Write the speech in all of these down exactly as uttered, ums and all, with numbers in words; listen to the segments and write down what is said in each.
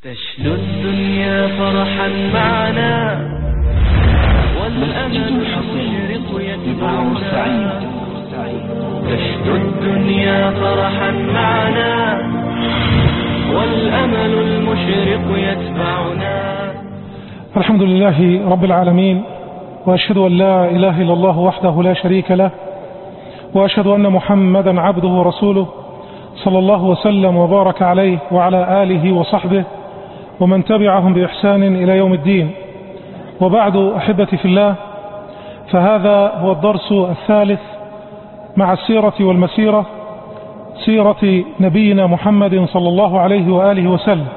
تشنو الدنيا فرحا معنا والأمل المشرق يتبعنا. تشنو الدنيا فرحا معنا والأمل المشرق يتبعنا. الحمد لله رب العالمين، وأشهد أن لا إله إلا الله وحده لا شريك له، وأشهد أن محمدا عبده ورسوله صلى الله وسلم وبارك عليه وعلى آله وصحبه ومن تبعهم بإحسان إلى يوم الدين. وبعد، أحبتي في الله، فهذا هو الدرس الثالث مع السيرة والمسيرة، سيرة نبينا محمد صلى الله عليه وآله وسلم.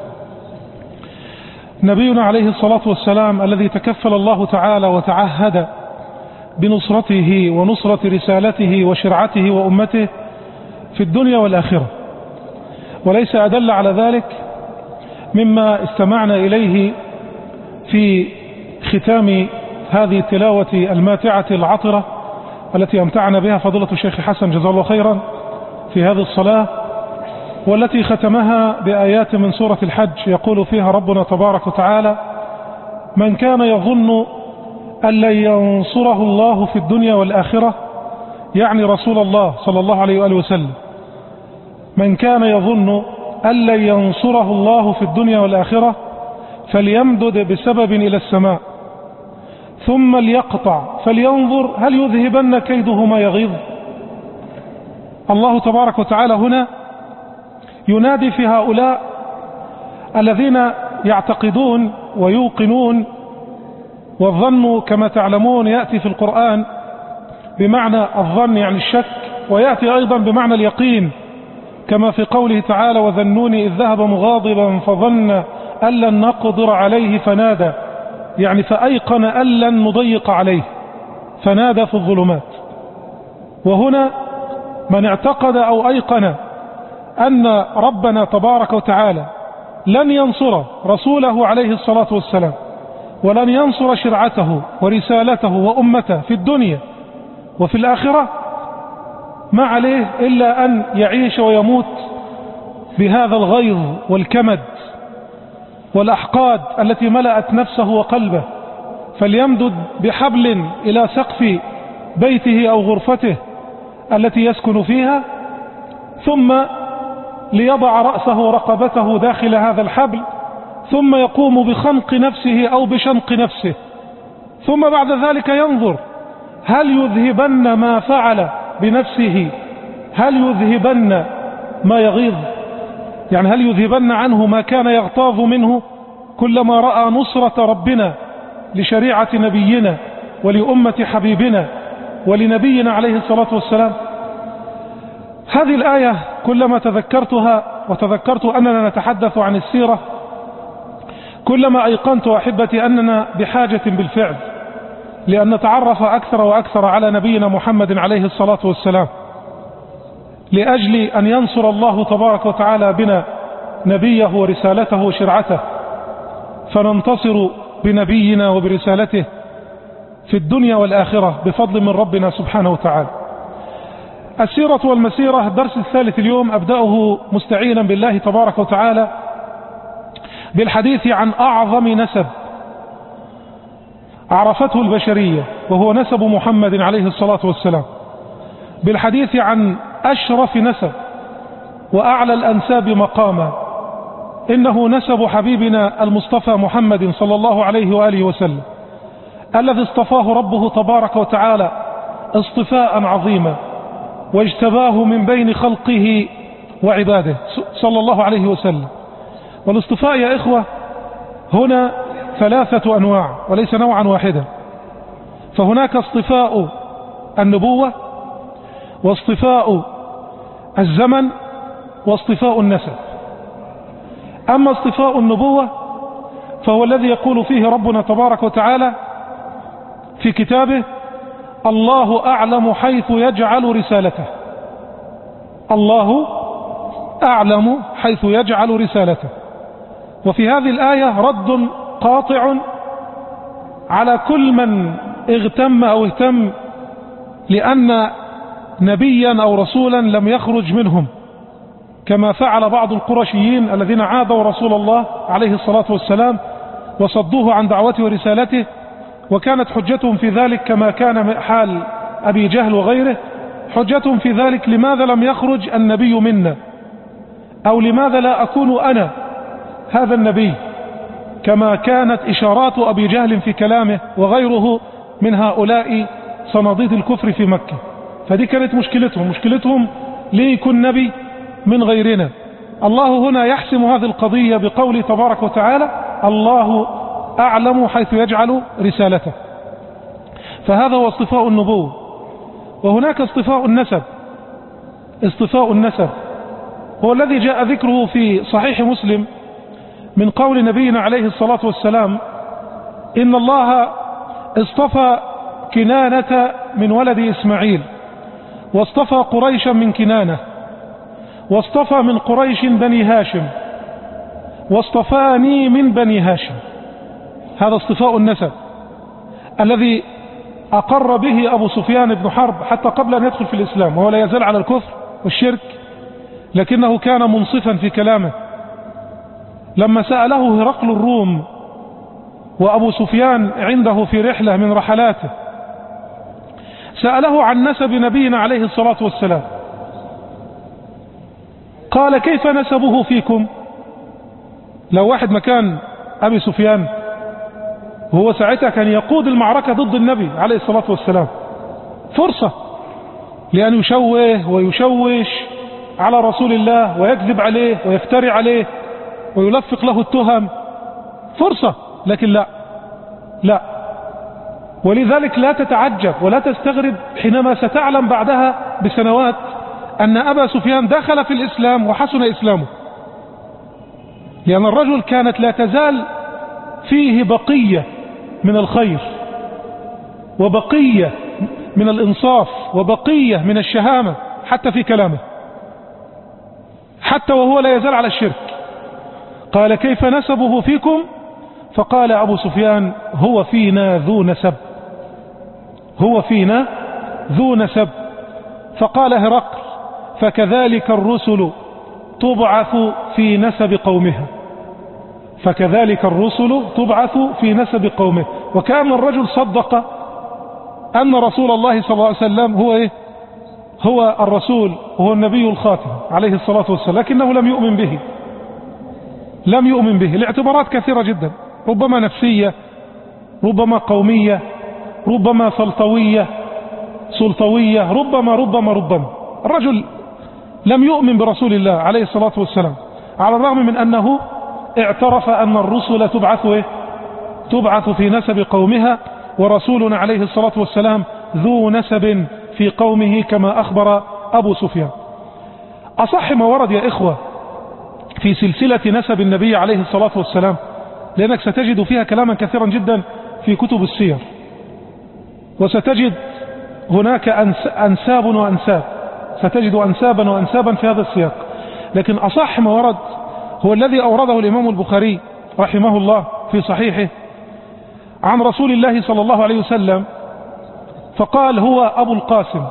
نبينا عليه الصلاة والسلام الذي تكفل الله تعالى وتعهد بنصرته ونصرة رسالته وشرعته وأمته في الدنيا والآخرة، وليس أدل على ذلك مما استمعنا إليه في ختام هذه التلاوة الماتعة العطرة التي أمتعنا بها فضيلة الشيخ حسن جزاه الله خيرا في هذه الصلاة، والتي ختمها بآيات من سورة الحج يقول فيها ربنا تبارك وتعالى: من كان يظن أن لن ينصره الله في الدنيا والآخرة، يعني رسول الله صلى الله عليه وآله وسلم، من كان يظن أن لن ينصره الله في الدنيا والآخرة فليمدد بسبب إلى السماء ثم ليقطع فلينظر هل يذهبن كيده ما يغيظ. الله تبارك وتعالى هنا ينادي في هؤلاء الذين يعتقدون ويوقنون، والظن كما تعلمون يأتي في القرآن بمعنى الظن يعني الشك، ويأتي أيضا بمعنى اليقين كما في قوله تعالى: وذنوني إذ ذهب مغاضبا فظن أن لن نقدر عليه فنادى، يعني فأيقن أن لن نضيق عليه فنادى في الظلمات. وهنا من اعتقد أو أيقن أن ربنا تبارك وتعالى لن ينصر رسوله عليه الصلاة والسلام ولن ينصر شرعته ورسالته وأمته في الدنيا وفي الآخرة، ما عليه إلا أن يعيش ويموت بهذا الغيظ والكمد والأحقاد التي ملأت نفسه وقلبه، فليمدد بحبل إلى سقف بيته أو غرفته التي يسكن فيها، ثم ليضع رأسه ورقبته داخل هذا الحبل، ثم يقوم بخنق نفسه أو بشنق نفسه، ثم بعد ذلك ينظر هل يذهبن ما فعل بنفسه، هل يذهبن ما يغيظ، يعني هل يذهبن عنه ما كان يغتاظ منه كلما رأى نصرة ربنا لشريعة نبينا ولأمة حبيبنا ولنبينا عليه الصلاة والسلام. هذه الآية كلما تذكرتها وتذكرت أننا نتحدث عن السيرة، كلما أيقنت أحبتي أننا بحاجة بالفعل لأن نتعرف أكثر وأكثر على نبينا محمد عليه الصلاة والسلام، لأجل أن ينصر الله تبارك وتعالى بنا نبيه ورسالته وشرعته، فننتصر بنبينا وبرسالته في الدنيا والآخرة بفضل من ربنا سبحانه وتعالى. السيرة والمسيرة، الدرس الثالث اليوم أبدأه مستعينا بالله تبارك وتعالى بالحديث عن أعظم نسب عرفته البشرية، وهو نسب محمد عليه الصلاة والسلام، بالحديث عن أشرف نسب وأعلى الأنساب مقاما، إنه نسب حبيبنا المصطفى محمد صلى الله عليه وآله وسلم، الذي اصطفاه ربه تبارك وتعالى اصطفاء عظيما، واجتباه من بين خلقه وعباده صلى الله عليه وسلم. والاصطفاء يا إخوة هنا ثلاثة أنواع وليس نوعا واحدا، فهناك اصطفاء النبوة، واصطفاء الزمن، واصطفاء النسب. أما اصطفاء النبوة فهو الذي يقول فيه ربنا تبارك وتعالى في كتابه: الله أعلم حيث يجعل رسالته. الله أعلم حيث يجعل رسالته. وفي هذه الآية رد قاطع على كل من اغتم أو اهتم لأن نبيا أو رسولا لم يخرج منهم، كما فعل بعض القرشيين الذين عادوا رسول الله عليه الصلاة والسلام وصدوه عن دعوته ورسالته، وكانت حجتهم في ذلك كما كان حال أبي جهل وغيره، حجتهم في ذلك لماذا لم يخرج النبي منا، أو لماذا لا أكون أنا هذا النبي، كما كانت إشارات أبي جهل في كلامه وغيره من هؤلاء صناديد الكفر في مكة. فدي كانت مشكلتهم، مشكلتهم ليه يكون نبي من غيرنا. الله هنا يحسم هذه القضية بقوله تبارك وتعالى: الله أعلم حيث يجعل رسالته. فهذا هو اصطفاء النبوة. وهناك اصطفاء النسب. اصطفاء النسب هو الذي جاء ذكره في صحيح مسلم من قول نبينا عليه الصلاة والسلام: إن الله اصطفى كنانة من ولد إسماعيل، واصطفى قريشا من كنانة، واصطفى من قريش بني هاشم، واصطفاني من بني هاشم. هذا اصطفاء النسب الذي أقر به أبو سفيان بن حرب حتى قبل أن يدخل في الإسلام، وهو لا يزال على الكفر والشرك، لكنه كان منصفا في كلامه. لما سأله هرقل الروم وأبو سفيان عنده في رحلة من رحلاته، سأله عن نسب نبينا عليه الصلاة والسلام، قال: كيف نسبه فيكم؟ لو واحد مكان أبي سفيان، وهو ساعتها كان يقود المعركة ضد النبي عليه الصلاة والسلام، فرصة لأن يشوه ويشوش على رسول الله ويكذب عليه ويفتري عليه ويلفق له التهم، فرصة. لكن لا لا ولذلك لا تتعجب ولا تستغرب حينما ستعلم بعدها بسنوات أن أبا سفيان دخل في الإسلام وحسن إسلامه، لأن الرجل كانت لا تزال فيه بقية من الخير، وبقية من الإنصاف، وبقية من الشهامة حتى في كلامه، حتى وهو لا يزال على الشرك. قال: كيف نسبه فيكم؟ فقال أبو سفيان: هو فينا ذو نسب، هو فينا ذو نسب. فقال هرقل: فكذلك الرسل تبعث في نسب قومها، فكذلك الرسل تبعث في نسب قومه. وكان الرجل صدق أن رسول الله صلى الله عليه وسلم هو إيه؟ هو الرسول وهو النبي الخاتم عليه الصلاة والسلام، لكنه لم يؤمن به، لم يؤمن به لاعتبارات كثيرة جدا، ربما نفسية، ربما قومية، ربما سلطوية سلطوية ربما ربما ربما الرجل لم يؤمن برسول الله عليه الصلاة والسلام، على الرغم من أنه اعترف أن الرسل تبعث إيه؟ تبعث في نسب قومها، ورسولنا عليه الصلاة والسلام ذو نسب في قومه كما أخبر أبو سفيان. أصح ما ورد يا إخوة في سلسلة نسب النبي عليه الصلاة والسلام، لأنك ستجد فيها كلاما كثيرا جدا في كتب السير، وستجد هناك أنساب وأنساب، ستجد أنسابا وأنسابا في هذا السياق. لكن أصح ما ورد هو الذي أورده الإمام البخاري رحمه الله في صحيحه عن رسول الله صلى الله عليه وسلم، فقال: هو أبو القاسم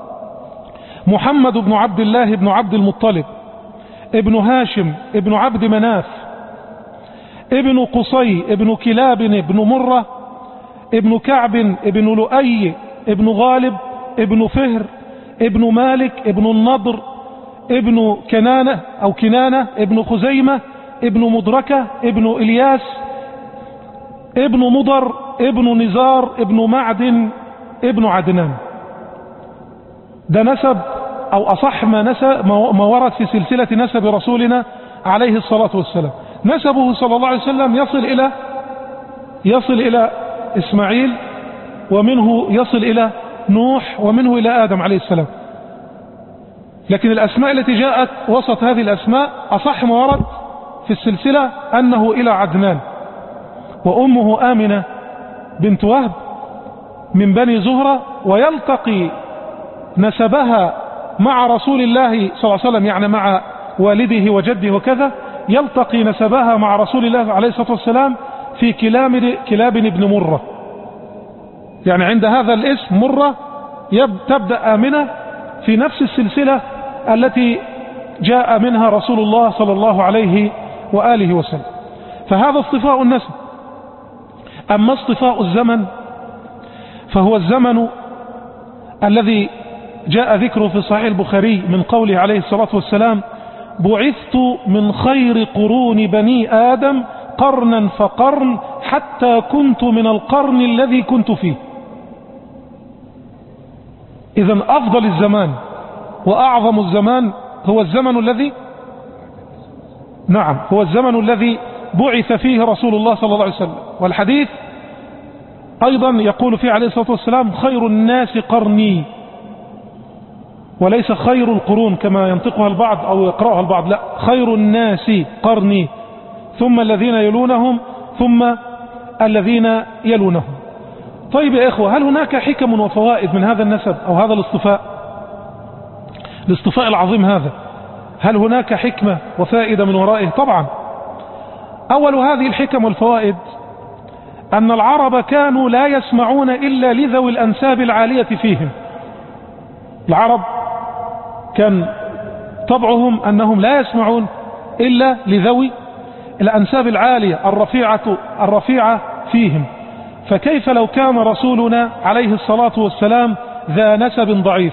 محمد بن عبد الله بن عبد المطلب ابن هاشم ابن عبد مناف ابن قصي ابن كلاب ابن مرة ابن كعب ابن لؤي ابن غالب ابن فهر ابن مالك ابن النضر ابن كنانة أو كنانة ابن خزيمة ابن مدركة ابن إلياس ابن مضر ابن نزار ابن معدن ابن عدنان. ده نسب أو أصح ما, نسب ما ورد في سلسلة نسب رسولنا عليه الصلاة والسلام. نسبه صلى الله عليه وسلم يصل إلى يصل إلى إسماعيل، ومنه يصل إلى نوح، ومنه إلى آدم عليه السلام. لكن الأسماء التي جاءت وسط هذه الأسماء أصح ما ورد في السلسلة أنه إلى عدنان، وأمه آمنة بنت وهب من بني زهرة، ويلتقي نسبها مع رسول الله صلى الله عليه وسلم، يعني مع والده وجده وكذا، يلتقي نسبها مع رسول الله عليه الصلاة والسلام في كلاب كلاب ابن مرة. يعني عند هذا الاسم مرة تبدأ آمنة في نفس السلسلة التي جاء منها رسول الله صلى الله عليه وآله وسلم. فهذا اصطفاء النسب. أما اصطفاء الزمن فهو الزمن الذي جاء ذكره في صحيح البخاري من قوله عليه الصلاة والسلام: بعثت من خير قرون بني آدم قرنا فقرن حتى كنت من القرن الذي كنت فيه. إذن أفضل الزمان وأعظم الزمان هو الزمن الذي نعم هو الزمن الذي بعث فيه رسول الله صلى الله عليه وسلم. والحديث أيضا يقول فيه عليه الصلاة والسلام: خير الناس قرني، وليس خير القرون كما ينطقها البعض أو يقرأها البعض، لا، خير الناس قرني ثم الذين يلونهم ثم الذين يلونهم. طيب يا إخوة، هل هناك حكم وفوائد من هذا النسب أو هذا الاصطفاء الاصطفاء العظيم هذا؟ هل هناك حكمة وفائدة من ورائه؟ طبعا. أول هذه الحكم والفوائد أن العرب كانوا لا يسمعون إلا لذوي الأنساب العالية فيهم. العرب كان طبعهم أنهم لا يسمعون إلا لذوي الأنساب العالية الرفيعة الرفيعة فيهم. فكيف لو كان رسولنا عليه الصلاة والسلام ذا نسب ضعيف؟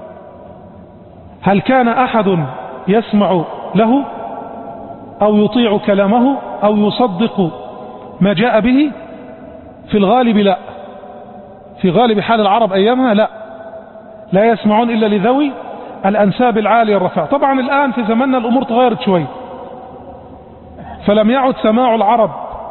هل كان أحد يسمع له أو يطيع كلامه أو يصدق ما جاء به؟ في الغالب لا، في غالب حال العرب أيامها لا لا يسمعون إلا لذوي الأنساب العالية الرفيعة. طبعا الآن في زماننا الأمور تغيرت شوي، فلم يعد سماع العرب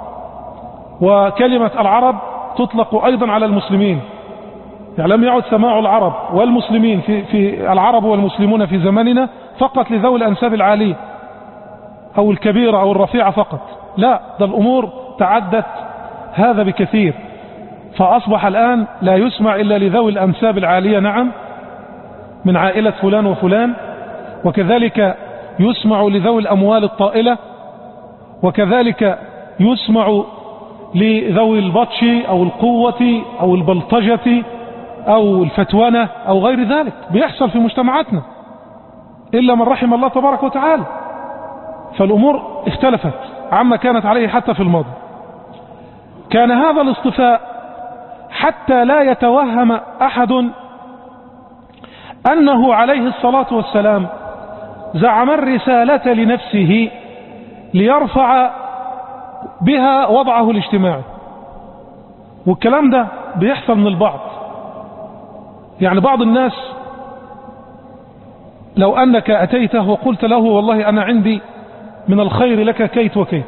وكلمة العرب تطلق أيضا على المسلمين. يعني لم يعد سماع العرب والمسلمين في, في العرب والمسلمون في زماننا فقط لذوي الأنساب العالية أو الكبيرة أو الرفيعة فقط، لا، ده الأمور تعدت هذا بكثير. فأصبح الآن لا يسمع إلا لذوي الأنساب العالية، نعم، من عائلة فلان وفلان، وكذلك يسمع لذوي الأموال الطائلة، وكذلك يسمع لذوي البطش أو القوة أو البلطجة أو الفتوانة أو غير ذلك. بيحصل في مجتمعاتنا إلا من رحم الله تبارك وتعالى. فالأمور اختلفت عما كانت عليه حتى في الماضي. كان هذا الاصطفاء حتى لا يتوهم أحد أنه عليه الصلاة والسلام زعم الرسالة لنفسه ليرفع بها وضعه الاجتماعي. والكلام ده بيحصل من البعض. يعني بعض الناس لو أنك أتيته وقلت له: والله أنا عندي من الخير لك كيت وكيت،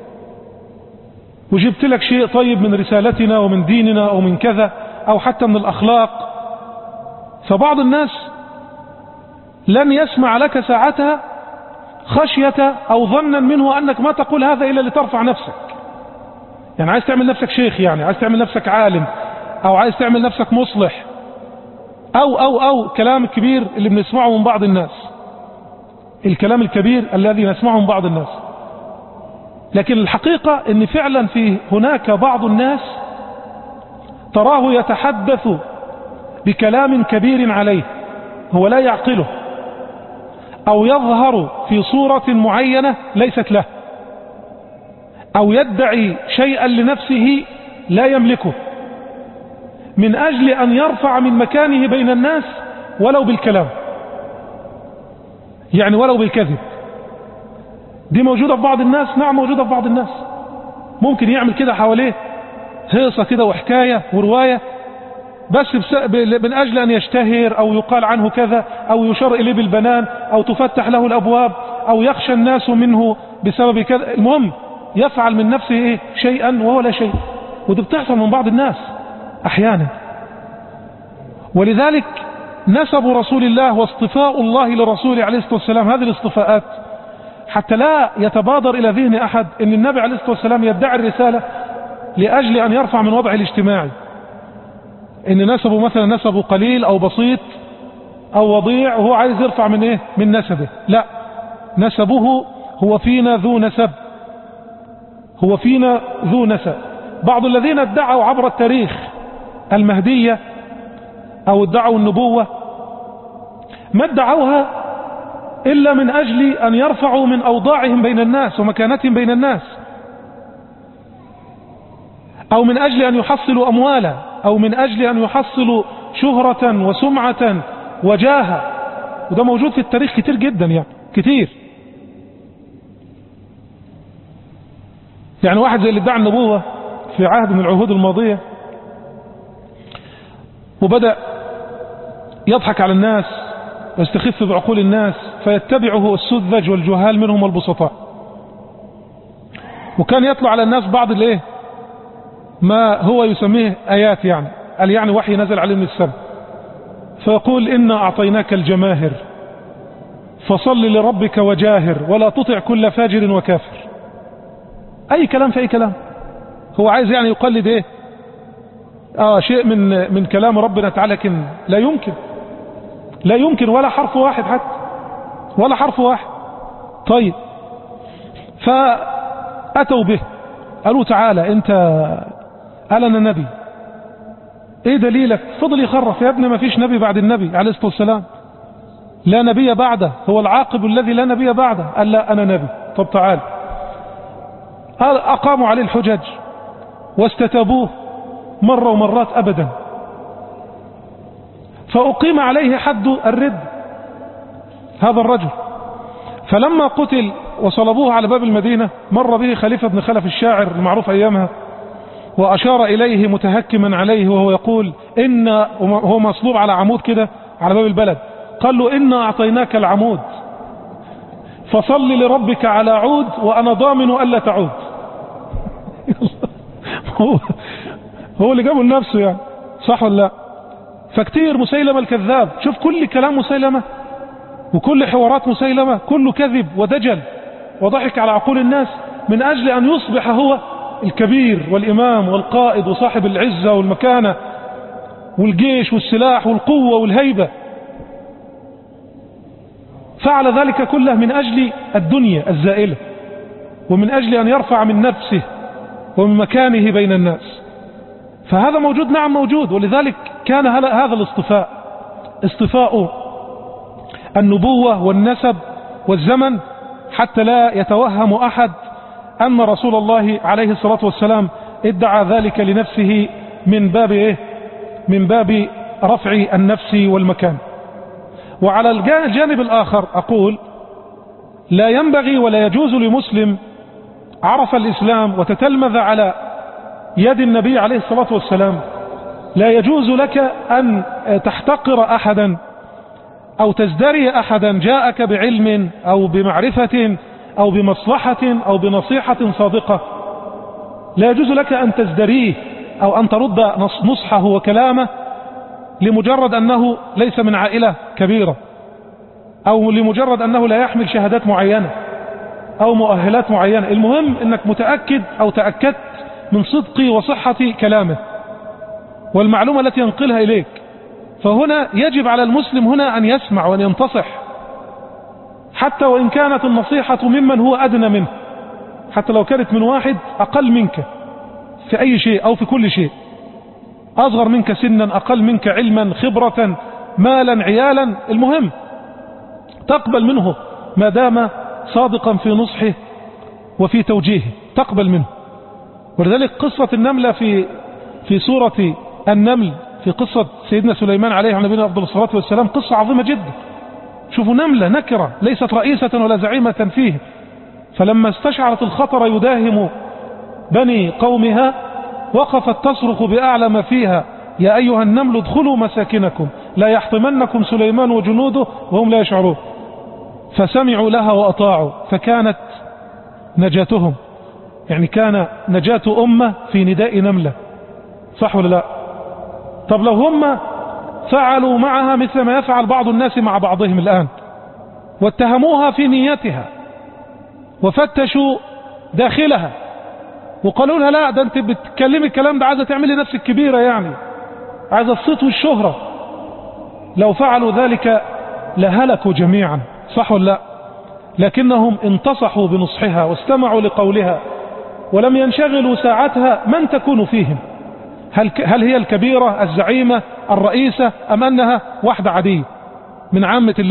وجبت لك شيء طيب من رسالتنا ومن ديننا أو من كذا أو حتى من الأخلاق، فبعض الناس لن يسمع لك ساعتها خشية أو ظنا منه أنك ما تقول هذا إلا لترفع نفسك. يعني عايز تعمل نفسك شيخ، يعني عايز تعمل نفسك عالم، أو عايز تعمل نفسك مصلح، أو أو أو كلام الكبير اللي بنسمعه من بعض الناس، الكلام الكبير الذي نسمعه من بعض الناس. لكن الحقيقة ان فعلا في هناك بعض الناس تراه يتحدث بكلام كبير عليه هو لا يعقله، او يظهر في صورة معينة ليست له، او يدعي شيئا لنفسه لا يملكه من اجل ان يرفع من مكانه بين الناس ولو بالكلام، يعني ولو بالكذب. دي موجودة في بعض الناس، نعم موجودة في بعض الناس. ممكن يعمل كده حواليه هيصة كده وحكاية ورواية بس من أجل أن يشتهر أو يقال عنه كذا أو يشار إليه بالبنان أو تفتح له الأبواب أو يخشى الناس منه بسبب كذا. المهم يفعل من نفسه إيه؟ شيئا وهو لا شيء. ودي بتحصل من بعض الناس أحيانا. ولذلك نسب رسول الله واصطفاء الله لرسوله عليه الصلاة والسلام هذه الاصطفاءات حتى لا يتبادر إلى ذهن أحد أن النبي عليه الصلاة والسلام يدعي الرسالة لأجل أن يرفع من وضعه الاجتماعي، أن نسبه مثلا نسبه قليل أو بسيط أو وضيع وهو عايز يرفع من إيه؟ من نسبه. لا، نسبه هو فينا ذو نسب، هو فينا ذو نسب. بعض الذين ادعوا عبر التاريخ المهدية أو ادعوا النبوة ما ادعوها إلا من أجل أن يرفعوا من أوضاعهم بين الناس ومكانتهم بين الناس، أو من أجل أن يحصلوا أموالا، أو من أجل أن يحصلوا شهرة وسمعة وجاهة. وده موجود في التاريخ كتير جدا، يعني كتير. يعني واحد زي اللي ادعى النبوة في عهد من العهود الماضية وبدأ يضحك على الناس ويستخف بعقول الناس، فيتبعه السذج والجهال منهم البسطاء. وكان يطلع على الناس بعض الايه ما هو يسميه آيات، يعني قال يعني وحي نزل عليه من السماء، فيقول إنا أعطيناك الجماهر فصل لربك وجاهر ولا تطع كل فاجر وكافر. أي كلام في أي كلام. هو عايز يعني يقلد إيه آه شيء من من كلام ربنا تعالى، لكن لا يمكن لا يمكن ولا حرف واحد حتى، ولا حرف واحد. طيب، فأتوا به قالوا تعالى أنت، قال أنا نبي، إيه دليلك؟ فضل يخرف، يا ابني ما فيش نبي بعد النبي عليه الصلاة والسلام، لا نبي بعده، هو العاقب الذي لا نبي بعده. قال لا أنا نبي. طب تعال. أقاموا عليه الحجج واستتابوه مرة ومرات أبدا، فأقيم عليه حد الرد هذا الرجل. فلما قتل وصلبوه على باب المدينة، مر به خليفة بن خلف الشاعر المعروف أيامها، وأشار إليه متهكما عليه وهو يقول إن، هو مصلوب على عمود كده على باب البلد، قال له إنا أعطيناك العمود فصل لربك على عود وأنا ضامن ألا تعود. هو, هو اللي جابه لنفسه، يعني صح ولا لا؟ فكتير مسيلمة الكذاب، شوف كل كلام مسيلمة وكل حوارات مسيلمة كله كذب ودجل وضحك على عقول الناس من أجل أن يصبح هو الكبير والإمام والقائد وصاحب العزة والمكانة والجيش والسلاح والقوة والهيبة. فعل ذلك كله من أجل الدنيا الزائلة، ومن أجل أن يرفع من نفسه ومن مكانه بين الناس. فهذا موجود، نعم موجود. ولذلك كان هذا الاصطفاء، اصطفاء النبوة والنسب والزمن، حتى لا يتوهم أحد أن رسول الله عليه الصلاة والسلام ادعى ذلك لنفسه من باب إيه؟ من باب رفع النفس والمكان. وعلى الجانب الآخر أقول لا ينبغي ولا يجوز لمسلم عرف الإسلام وتتلمذ على يد النبي عليه الصلاة والسلام، لا يجوز لك أن تحتقر أحدا أو تزدري أحدا جاءك بعلم أو بمعرفة أو بمصلحة أو بنصيحة صادقة. لا يجوز لك أن تزدريه أو أن ترد نصحه وكلامه لمجرد أنه ليس من عائلة كبيرة، أو لمجرد أنه لا يحمل شهادات معينة أو مؤهلات معينة. المهم أنك متأكد أو تأكدت من صدق وصحة كلامه والمعلومة التي ينقلها إليك. فهنا يجب على المسلم هنا أن يسمع وأن ينتصح، حتى وإن كانت النصيحة ممن هو أدنى منه، حتى لو كانت من واحد أقل منك في أي شيء أو في كل شيء، أصغر منك سنا، أقل منك علما، خبرة، مالا، عيالا، المهم تقبل منه ما دام صادقا في نصحه وفي توجيهه، تقبل منه. ولذلك قصة النملة في في سورة النمل، في قصة سيدنا سليمان عليه وعلى نبينا أفضل الصلاة والسلام، قصة عظيمة جدا. شوفوا نملة نكرة ليست رئيسة ولا زعيمة فيه، فلما استشعرت الخطر يداهم بني قومها وقفت تصرخ بأعلى ما فيها يا أيها النمل ادخلوا مساكنكم لا يحطمنكم سليمان وجنوده وهم لا يشعرون. فسمعوا لها وأطاعوا فكانت نجاتهم، يعني كان نجاة أمة في نداء نملة، صح ولا لا؟ طب لو هم فعلوا معها مثل ما يفعل بعض الناس مع بعضهم الآن، واتهموها في نيتها وفتشوا داخلها وقالوا لها لا ده انت بتكلمي الكلام ده عايزة تعملي نفسك كبيرة، يعني عايزة الصيت والشهرة، لو فعلوا ذلك لهلكوا جميعا، صح ولا لا؟ لكنهم انتصحوا بنصحها واستمعوا لقولها ولم ينشغلوا ساعتها من تكون فيهم، هل, هل هي الكبيرة الزعيمة الرئيسة أم أنها واحدة عادية من عامة الايه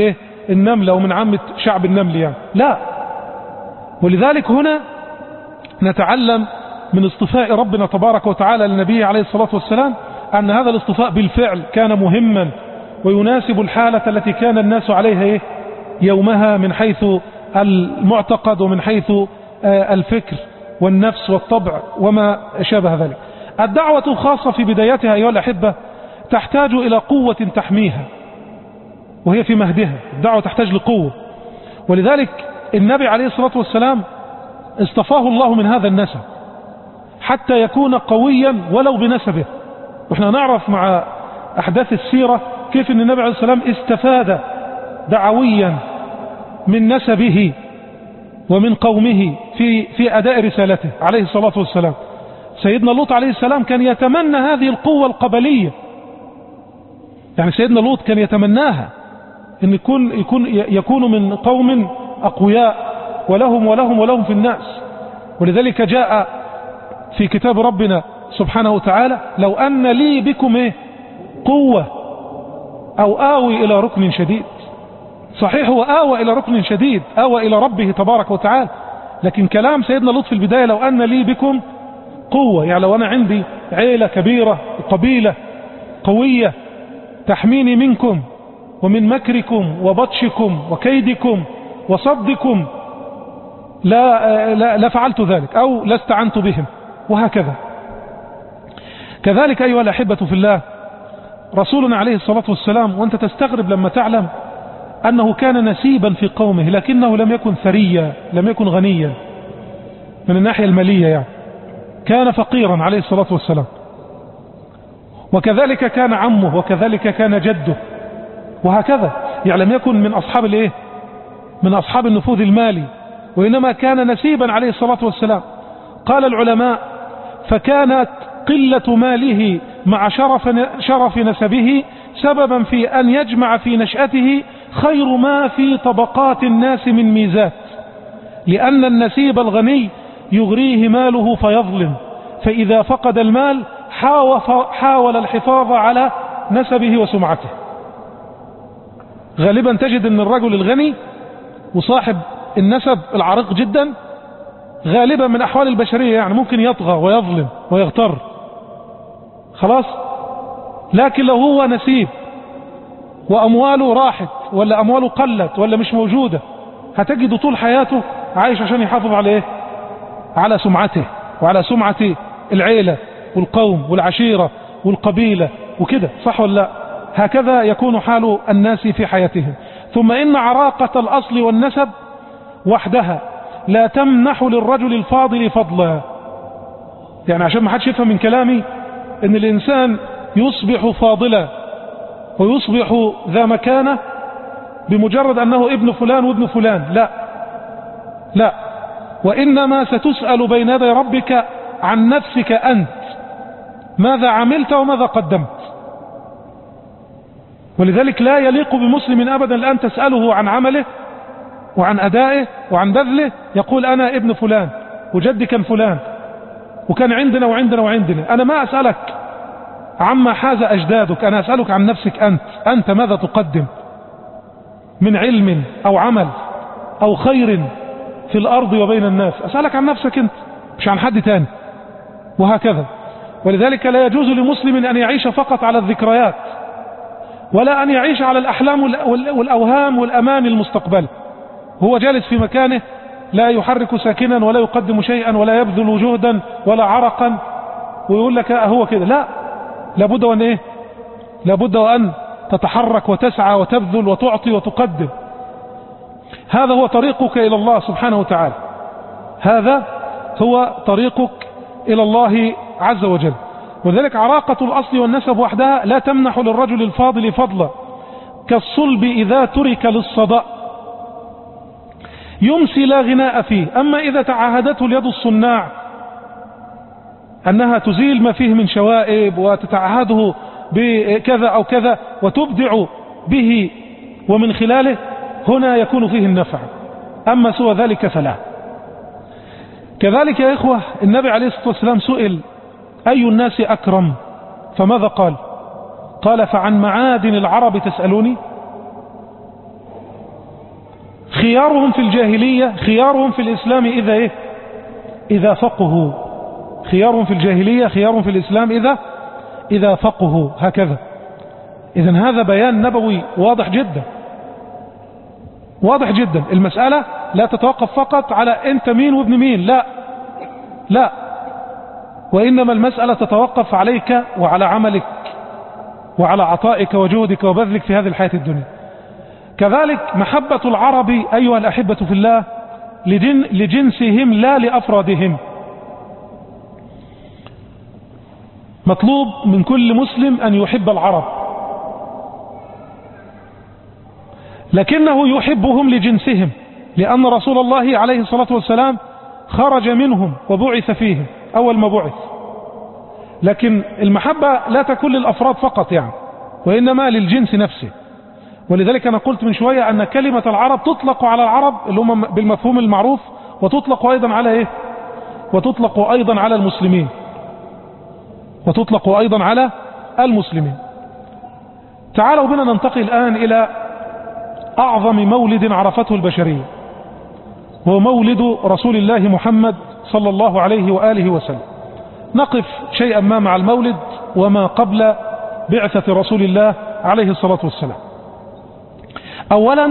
النملة ومن عامة شعب النمل يعني، لا. ولذلك هنا نتعلم من اصطفاء ربنا تبارك وتعالى لنبيه عليه الصلاة والسلام أن هذا الاصطفاء بالفعل كان مهما ويناسب الحالة التي كان الناس عليها إيه؟ يومها من حيث المعتقد ومن حيث الفكر والنفس والطبع وما شابه ذلك. الدعوة الخاصة في بدايتها أيها الأحبة تحتاج إلى قوة تحميها وهي في مهدها. الدعوة تحتاج لقوة، ولذلك النبي عليه الصلاة والسلام اصطفاه الله من هذا النسب حتى يكون قويا ولو بنسبه. واحنا نعرف مع أحداث السيرة كيف أن النبي عليه الصلاة والسلام استفاد دعويا من نسبه ومن قومه في في أداء رسالته عليه الصلاة والسلام. سيدنا لوط عليه السلام كان يتمنى هذه القوة القبلية، يعني سيدنا لوط كان يتمناها أن يكون يكون يكون من قوم أقوياء ولهم ولهم ولهم في الناس. ولذلك جاء في كتاب ربنا سبحانه وتعالى: لو أن لي بكم إيه؟ قوة أو آوي إلى ركن شديد. صحيح هو آوى إلى ركن شديد، آوى إلى ربه تبارك وتعالى، لكن كلام سيدنا لوط في البداية لو أن لي بكم قوة، يعني لو أنا عندي عيلة كبيرة وقبيلة قوية تحميني منكم ومن مكركم وبطشكم وكيدكم وصدكم لا, لا, لا فعلت ذلك أو لاستعنت بهم، وهكذا. كذلك أيها الأحبة في الله رسولنا عليه الصلاة والسلام، وأنت تستغرب لما تعلم أنه كان نسيبا في قومه لكنه لم يكن ثريا، لم يكن غنيا من الناحية المالية، يعني كان فقيرا عليه الصلاة والسلام. وكذلك كان عمه، وكذلك كان جده، وهكذا. يعني لم يكن من أصحاب الايه من أصحاب النفوذ المالي، وإنما كان نسيبا عليه الصلاة والسلام. قال العلماء: فكانت قلة ماله مع شرف, شرف نسبه سببا في أن يجمع في نشأته خير ما في طبقات الناس من ميزات، لأن النسيب الغني يغريه ماله فيظلم، فإذا فقد المال حاول الحفاظ على نسبه وسمعته. غالبا تجد أن الرجل الغني وصاحب النسب العريق جدا غالبا من أحوال البشرية يعني ممكن يطغى ويظلم ويغتر، خلاص. لكن لو هو نسيب وأمواله راحت ولا أمواله قلت ولا مش موجودة، هتجد طول حياته عايش عشان يحافظ على إيه؟ على سمعته وعلى سمعة العيلة والقوم والعشيرة والقبيلة وكده، صح ولا لا؟ هكذا يكون حال الناس في حياتهم. ثم إن عراقة الأصل والنسب وحدها لا تمنح للرجل الفاضل فضلا. يعني عشان ما حدش يفهم من كلامي ان الإنسان يصبح فاضلا ويصبح ذا مكانة بمجرد أنه ابن فلان وابن فلان، لا لا، وإنما ستسأل بين يدي ربك عن نفسك أنت، ماذا عملت وماذا قدمت. ولذلك لا يليق بمسلم أبدا الآن تسأله عن عمله وعن أدائه وعن بذله، يقول أنا ابن فلان وجدي كان فلان وكان عندنا وعندنا وعندنا. أنا ما أسألك عما حاز أجدادك، أنا أسألك عن نفسك أنت. أنت ماذا تقدم من علم أو عمل أو خير في الأرض وبين الناس؟ أسألك عن نفسك أنت، مش عن حد تاني، وهكذا. ولذلك لا يجوز لمسلم أن يعيش فقط على الذكريات، ولا أن يعيش على الأحلام والأوهام والأمان المستقبل. هو جالس في مكانه لا يحرك ساكنا ولا يقدم شيئا ولا يبذل جهدا ولا عرقا ويقول لك هو كده، لا، لابد وأن إيه؟ لابد وأن تتحرك وتسعى وتبذل وتعطي وتقدم. هذا هو طريقك إلى الله سبحانه وتعالى، هذا هو طريقك إلى الله عز وجل. ولذلك عراقة الأصل والنسب وحدها لا تمنح للرجل الفاضل فضلا، كالصلب إذا ترك للصداء يمسي لا غناء فيه. أما إذا تعاهدته اليد الصناع أنها تزيل ما فيه من شوائب وتتعهده بكذا أو كذا وتبدع به ومن خلاله، هنا يكون فيه النفع. أما سوى ذلك فلا. كذلك يا إخوة النبي عليه الصلاة والسلام سئل أي الناس أكرم، فماذا قال؟ قال: فعن معادن العرب تسألوني. خيارهم في الجاهلية خيارهم في الإسلام إذا إيه إذا فقهوا. خيارهم في الجاهلية خيارهم في الإسلام إذا إذا فقهوا. هكذا. إذن هذا بيان نبوي واضح جدا، واضح جدا. المسألة لا تتوقف فقط على أنت مين وابن مين، لا لا، وإنما المسألة تتوقف عليك وعلى عملك وعلى عطائك وجهدك وبذلك في هذه الحياة الدنيا. كذلك محبة العرب أيها الأحبة في الله لجن لجنسهم لا لأفرادهم. مطلوب من كل مسلم أن يحب العرب، لكنه يحبهم لجنسهم، لأن رسول الله عليه الصلاة والسلام خرج منهم وبعث فيهم أول ما بعث. لكن المحبة لا تكون للأفراد فقط يعني، وإنما للجنس نفسه. ولذلك أنا قلت من شوية أن كلمة العرب تطلق على العرب اللي هم بالمفهوم المعروف، وتطلق أيضا على إيه وتطلق أيضا على المسلمين وتطلق أيضا على المسلمين. تعالوا بنا ننتقل الآن إلى أعظم مولد عرفته البشرية، هو مولد رسول الله محمد صلى الله عليه وآله وسلم. نقف شيئا ما مع المولد وما قبل بعثة رسول الله عليه الصلاة والسلام. أولا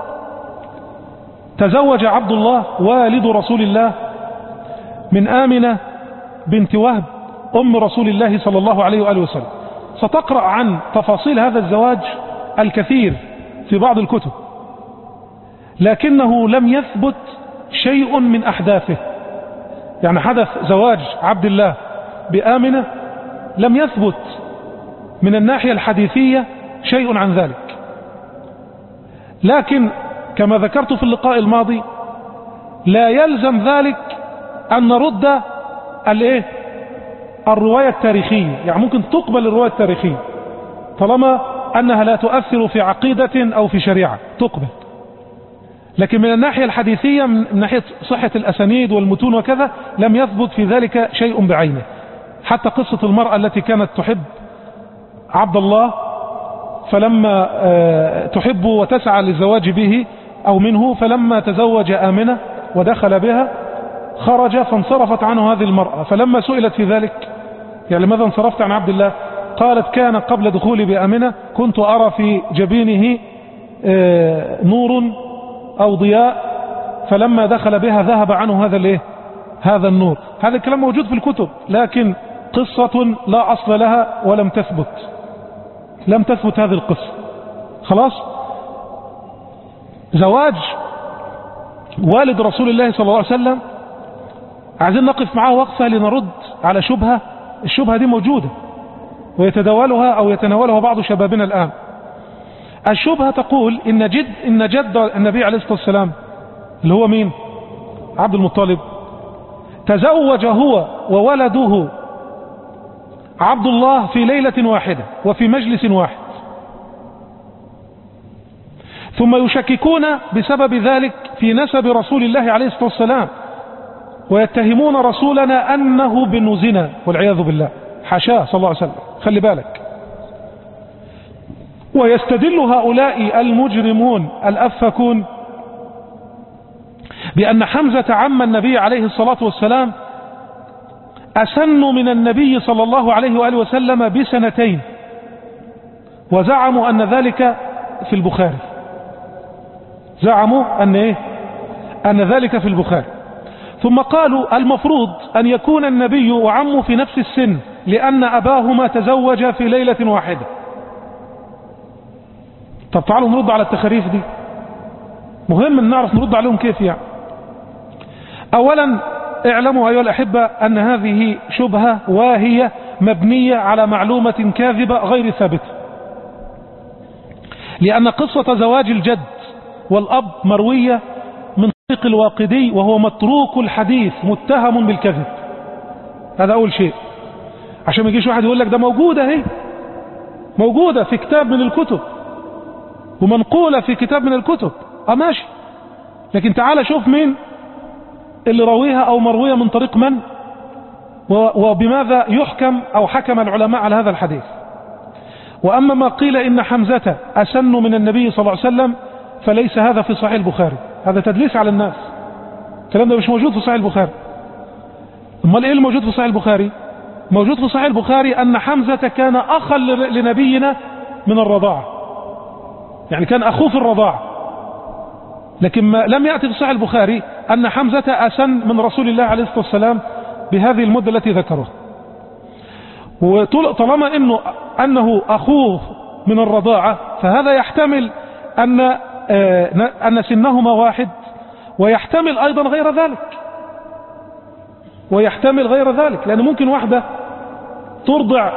تزوج عبد الله والد رسول الله من آمنة بنت وهب أم رسول الله صلى الله عليه وآله وسلم. ستقرأ عن تفاصيل هذا الزواج الكثير في بعض الكتب، لكنه لم يثبت شيء من أحداثه. يعني حدث زواج عبد الله بآمنة لم يثبت من الناحية الحديثية شيء عن ذلك. لكن كما ذكرت في اللقاء الماضي لا يلزم ذلك أن نرد الايه الرواية التاريخية. يعني ممكن تقبل الرواية التاريخية طالما أنها لا تؤثر في عقيدة أو في شريعة تقبل، لكن من الناحية الحديثية من ناحية صحة الأسانيد والمتون وكذا لم يثبت في ذلك شيء بعينه. حتى قصة المرأة التي كانت تحب عبد الله فلما تحب وتسعى للزواج به أو منه، فلما تزوج آمنة ودخل بها خرج فانصرفت عنه هذه المرأة. فلما سئلت في ذلك يعني لماذا انصرفت عن عبد الله، قالت كان قبل دخولي بآمنة كنت أرى في جبينه نور أو ضياء، فلما دخل بها ذهب عنه هذا الايه هذا النور. هذا الكلام موجود في الكتب، لكن قصة لا أصل لها ولم تثبت لم تثبت هذه القصة. خلاص. زواج والد رسول الله صلى الله عليه وسلم عايزين نقف معاه وقفة لنرد على شبهة. الشبهة دي موجودة ويتداولها أو يتناولها بعض شبابنا الآن. الشبهة تقول إن جد إن جد النبي عليه الصلاة والسلام اللي هو مين؟ عبد المطلب، تزوج هو وولده عبد الله في ليلة واحدة وفي مجلس واحد، ثم يشككون بسبب ذلك في نسب رسول الله عليه الصلاة والسلام، ويتهمون رسولنا أنه بن زنا والعياذ بالله، حاشاه صلى الله عليه وسلم. خلي بالك. ويستدل هؤلاء المجرمون الأفكون بأن حمزة عم النبي عليه الصلاة والسلام أسن من النبي صلى الله عليه وآله وسلم بسنتين، وزعموا أن ذلك في البخاري. زعموا أن إيه؟ أن ذلك في البخاري. ثم قالوا المفروض أن يكون النبي وعمه في نفس السن، لأن أباهما تزوجا في ليلة واحدة. طب تعالوا نرد على التخاريف دي، مهم أن نعرف نرد عليهم كيف. يعني أولا اعلموا أيها الأحبة أن هذه شبهة واهية مبنية على معلومة كاذبة غير ثابتة، لأن قصة زواج الجد والأب مروية من طريق الواقدي وهو متروك الحديث متهم بالكذب. هذا أول شيء، عشان ما يجيش واحد يقول لك ده موجودة اهي، موجودة في كتاب من الكتب ومنقولة في كتاب من الكتب. اه ماشي، لكن تعال شوف مين اللي رويها أو مروية من طريق من، وبماذا يحكم أو حكم العلماء على هذا الحديث. وأما ما قيل إن حمزة أسن من النبي صلى الله عليه وسلم فليس هذا في صحيح البخاري، هذا تدليس على الناس. الكلام ده مش موجود في صحيح البخاري. امال ايه اللي موجود في صحيح البخاري؟ موجود في صحيح البخاري ان حمزة كان اخا لنبينا من الرضاعة، يعني كان اخوه في الرضاعة، لكن ما لم يأتي في صحيح البخاري ان حمزة اسن من رسول الله عليه الصلاة والسلام بهذه المدة التي ذكرها. وطالما انه انه اخوه من الرضاعة فهذا يحتمل ان ان سنهما واحد، ويحتمل ايضا غير ذلك، ويحتمل غير ذلك لان ممكن واحدة ترضع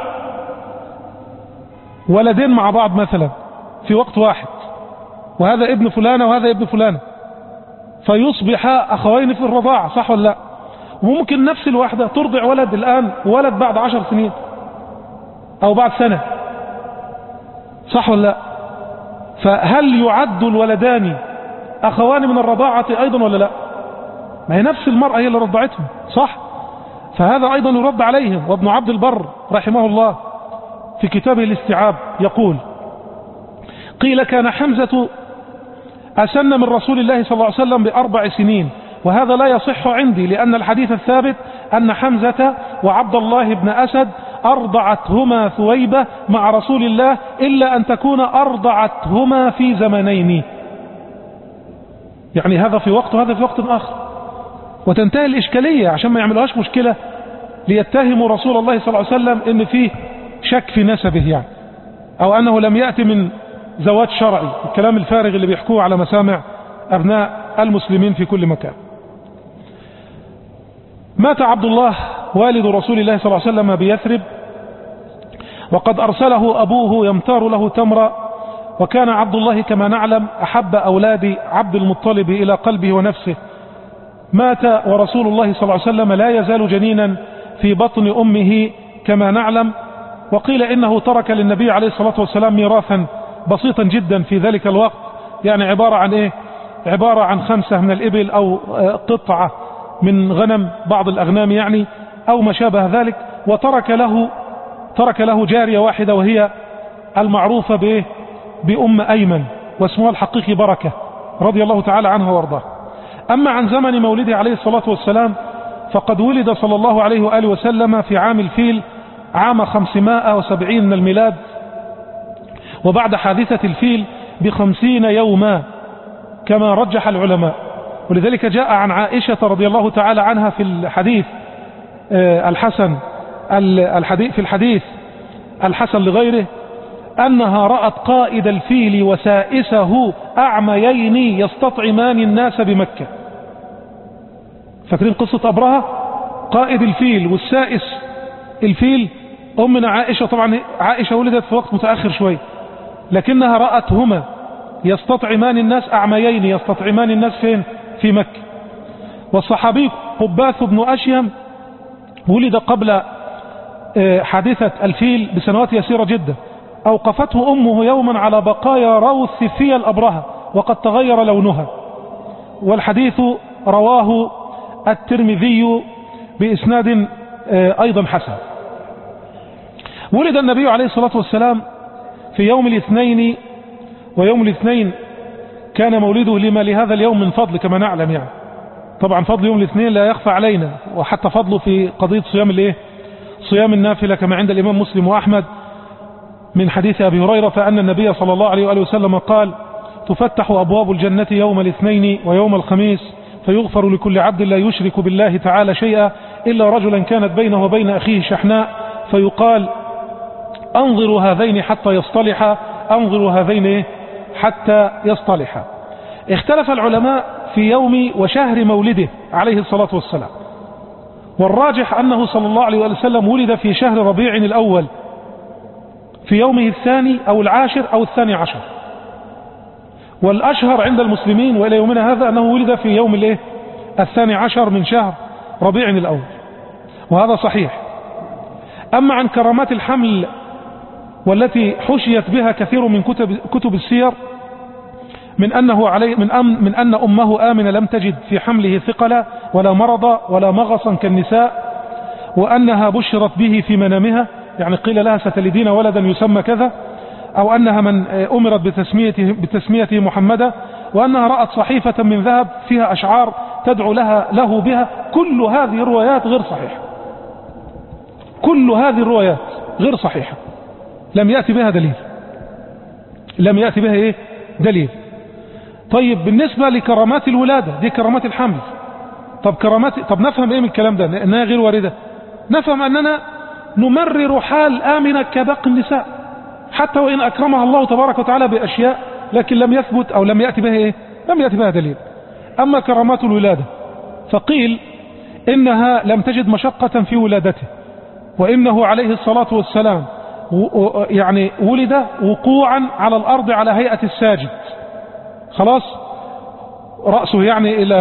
ولدين مع بعض مثلا في وقت واحد، وهذا ابن فلانة وهذا ابن فلانة، فيصبح اخوين في الرضاعة، صح ولا لا؟ وممكن نفس الواحدة ترضع ولد الان وولد بعد عشر سنين او بعد سنة، صح ولا لا؟ فهل يعد الولدان اخوان من الرضاعة ايضا ولا لا؟ ما هي نفس المرأة هي اللي رضعتهم، صح؟ فهذا ايضا يرد عليهم. وابن عبد البر رحمه الله في كتابه الاستيعاب يقول: قيل كان حمزة أسن من رسول الله صلى الله عليه وسلم بأربع سنين، وهذا لا يصح عندي، لأن الحديث الثابت أن حمزة وعبد الله بن أسد أرضعتهما ثويبة مع رسول الله، إلا أن تكون أرضعتهما في زمنين، يعني هذا في وقت وهذا في وقت آخر، وتنتهي الإشكالية عشان ما يعملوهاش مشكلة ليتهموا رسول الله صلى الله عليه وسلم إن فيه شك في نسبه يعني، أو أنه لم يأتي من زواج شرعي، الكلام الفارغ اللي بيحكوه على مسامع أبناء المسلمين في كل مكان. مات عبد الله والد رسول الله صلى الله عليه وسلم بيثرب، وقد أرسله أبوه يمتار له تمرا، وكان عبد الله كما نعلم أحب أولاد عبد المطلب إلى قلبه ونفسه. مات ورسول الله صلى الله عليه وسلم لا يزال جنينا في بطن أمه كما نعلم، وقيل إنه ترك للنبي عليه الصلاة والسلام ميراثا بسيطا جدا في ذلك الوقت، يعني عبارة عن إيه؟ عبارة عن خمسة من الإبل أو قطعة من غنم بعض الأغنام يعني، أو ما شابه ذلك، وترك له ترك له جارية واحدة وهي المعروفة بإيه؟ بأم أيمن، واسمها الحقيقي بركة رضي الله تعالى عنها وارضاه. أما عن زمن مولده عليه الصلاة والسلام فقد ولد صلى الله عليه وآله وسلم في عام الفيل عام خمسمائة وسبعين من الميلاد، وبعد حادثة الفيل بخمسين يوما كما رجح العلماء. ولذلك جاء عن عائشة رضي الله تعالى عنها في الحديث الحسن الحديث في الحديث الحسن لغيره أنها رأت قائد الفيل وسائسه أعميين يستطعمان الناس بمكة. فاكرين قصة أبرهة؟ قائد الفيل والسائس الفيل أمنا عائشة، طبعا عائشة ولدت في وقت متأخر شوي، لكنها رأتهما يستطعمان الناس أعميين يستطعمان الناس فين؟ في مكة. والصحابي قباث بن أشيم ولد قبل حادثة الفيل بسنوات يسيرة جدا. أوقفته أمه يوما على بقايا روث في الأبرهة وقد تغير لونها، والحديث رواه الترمذي بإسناد أيضا حسن. ولد النبي عليه الصلاة والسلام في يوم الاثنين، ويوم الاثنين كان مولده لما لهذا اليوم من فضل كما نعلم يعني، طبعا فضل يوم الاثنين لا يخفى علينا، وحتى فضله في قضية صيام الايه؟ صيام النافلة كما عند الإمام مسلم وأحمد من حديث أبي هريرة فأن النبي صلى الله عليه وآله وسلم قال: تفتح أبواب الجنة يوم الاثنين ويوم الخميس فيغفر لكل عبد لا يشرك بالله تعالى شيئا إلا رجلا كانت بينه وبين أخيه شحناء، فيقال: أنظروا هذين حتى يصطلحا، أنظروا هذين حتى يصطلحا. اختلف العلماء في يوم وشهر مولده عليه الصلاة والسلام، والراجح أنه صلى الله عليه وسلم ولد في شهر ربيع الأول في يومه الثاني أو العاشر أو الثاني عشر، والأشهر عند المسلمين وإلى يومنا هذا أنه ولد في يوم الايه؟ الثاني عشر من شهر ربيع الأول، وهذا صحيح. أما عن كرامات الحمل والتي حشيت بها كثير من كتب, كتب السير من أنه علي من, أم من أن أمه آمنة لم تجد في حمله ثقلا ولا مرضا ولا مغصا كالنساء، وأنها بشرت به في منامها، يعني قيل لها ستلدين ولدا يسمى كذا، أو أنها من أمرت بتسميته, بتسميته محمدا، وأنها رأت صحيفة من ذهب فيها أشعار تدعو لها له بها. كل هذه الروايات غير صحيحة، كل هذه الروايات غير صحيحة، لم يأتي بها دليل، لم يأتي بها إيه؟ دليل. طيب بالنسبة لكرامات الولادة، دي كرامات الحمل. طب كرامات، طب نفهم إيه من الكلام ده؟ إنها غير واردة. نفهم أننا نمرر حال آمنة كباقي النساء، حتى وإن أكرمها الله تبارك وتعالى بأشياء، لكن لم يثبت أو لم يأتي بها إيه؟ لم يأتي بها دليل. أما كرامات الولادة فقيل إنها لم تجد مشقة في ولادته، وإنه عليه الصلاة والسلام يعني ولد وقوعا على الأرض على هيئة الساجد، خلاص رأسه يعني إلى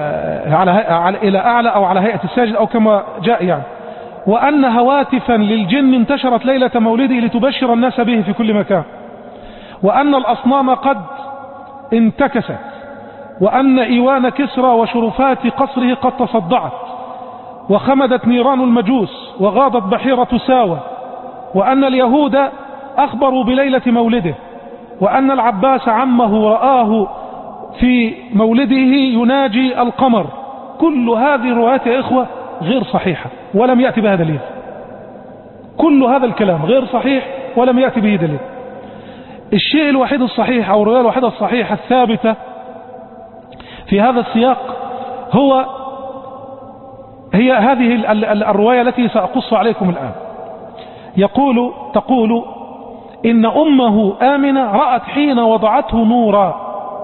على إلى أعلى أو على هيئة الساجد أو كما جاء يعني. وأن هواتفا للجن انتشرت ليلة مولده لتبشر الناس به في كل مكان، وأن الأصنام قد انتكست، وأن إيوان كسرى وشرفات قصره قد تصدعت، وخمدت نيران المجوس، وغاضت بحيرة ساوى، وأن اليهود أخبروا بليلة مولده، وأن العباس عمه رآه في مولده يناجي القمر. كل هذه الروايات يا إخوة غير صحيحة ولم يأتي بها دليل، كل هذا الكلام غير صحيح ولم يأتي به دليل. الشيء الوحيد الصحيح أو الرواية الوحيدة الصحيحة الثابتة في هذا السياق هو هي هذه الرواية التي سأقص عليكم الآن. يقول تقول إن أمه آمنة رأت حين وضعته نورا،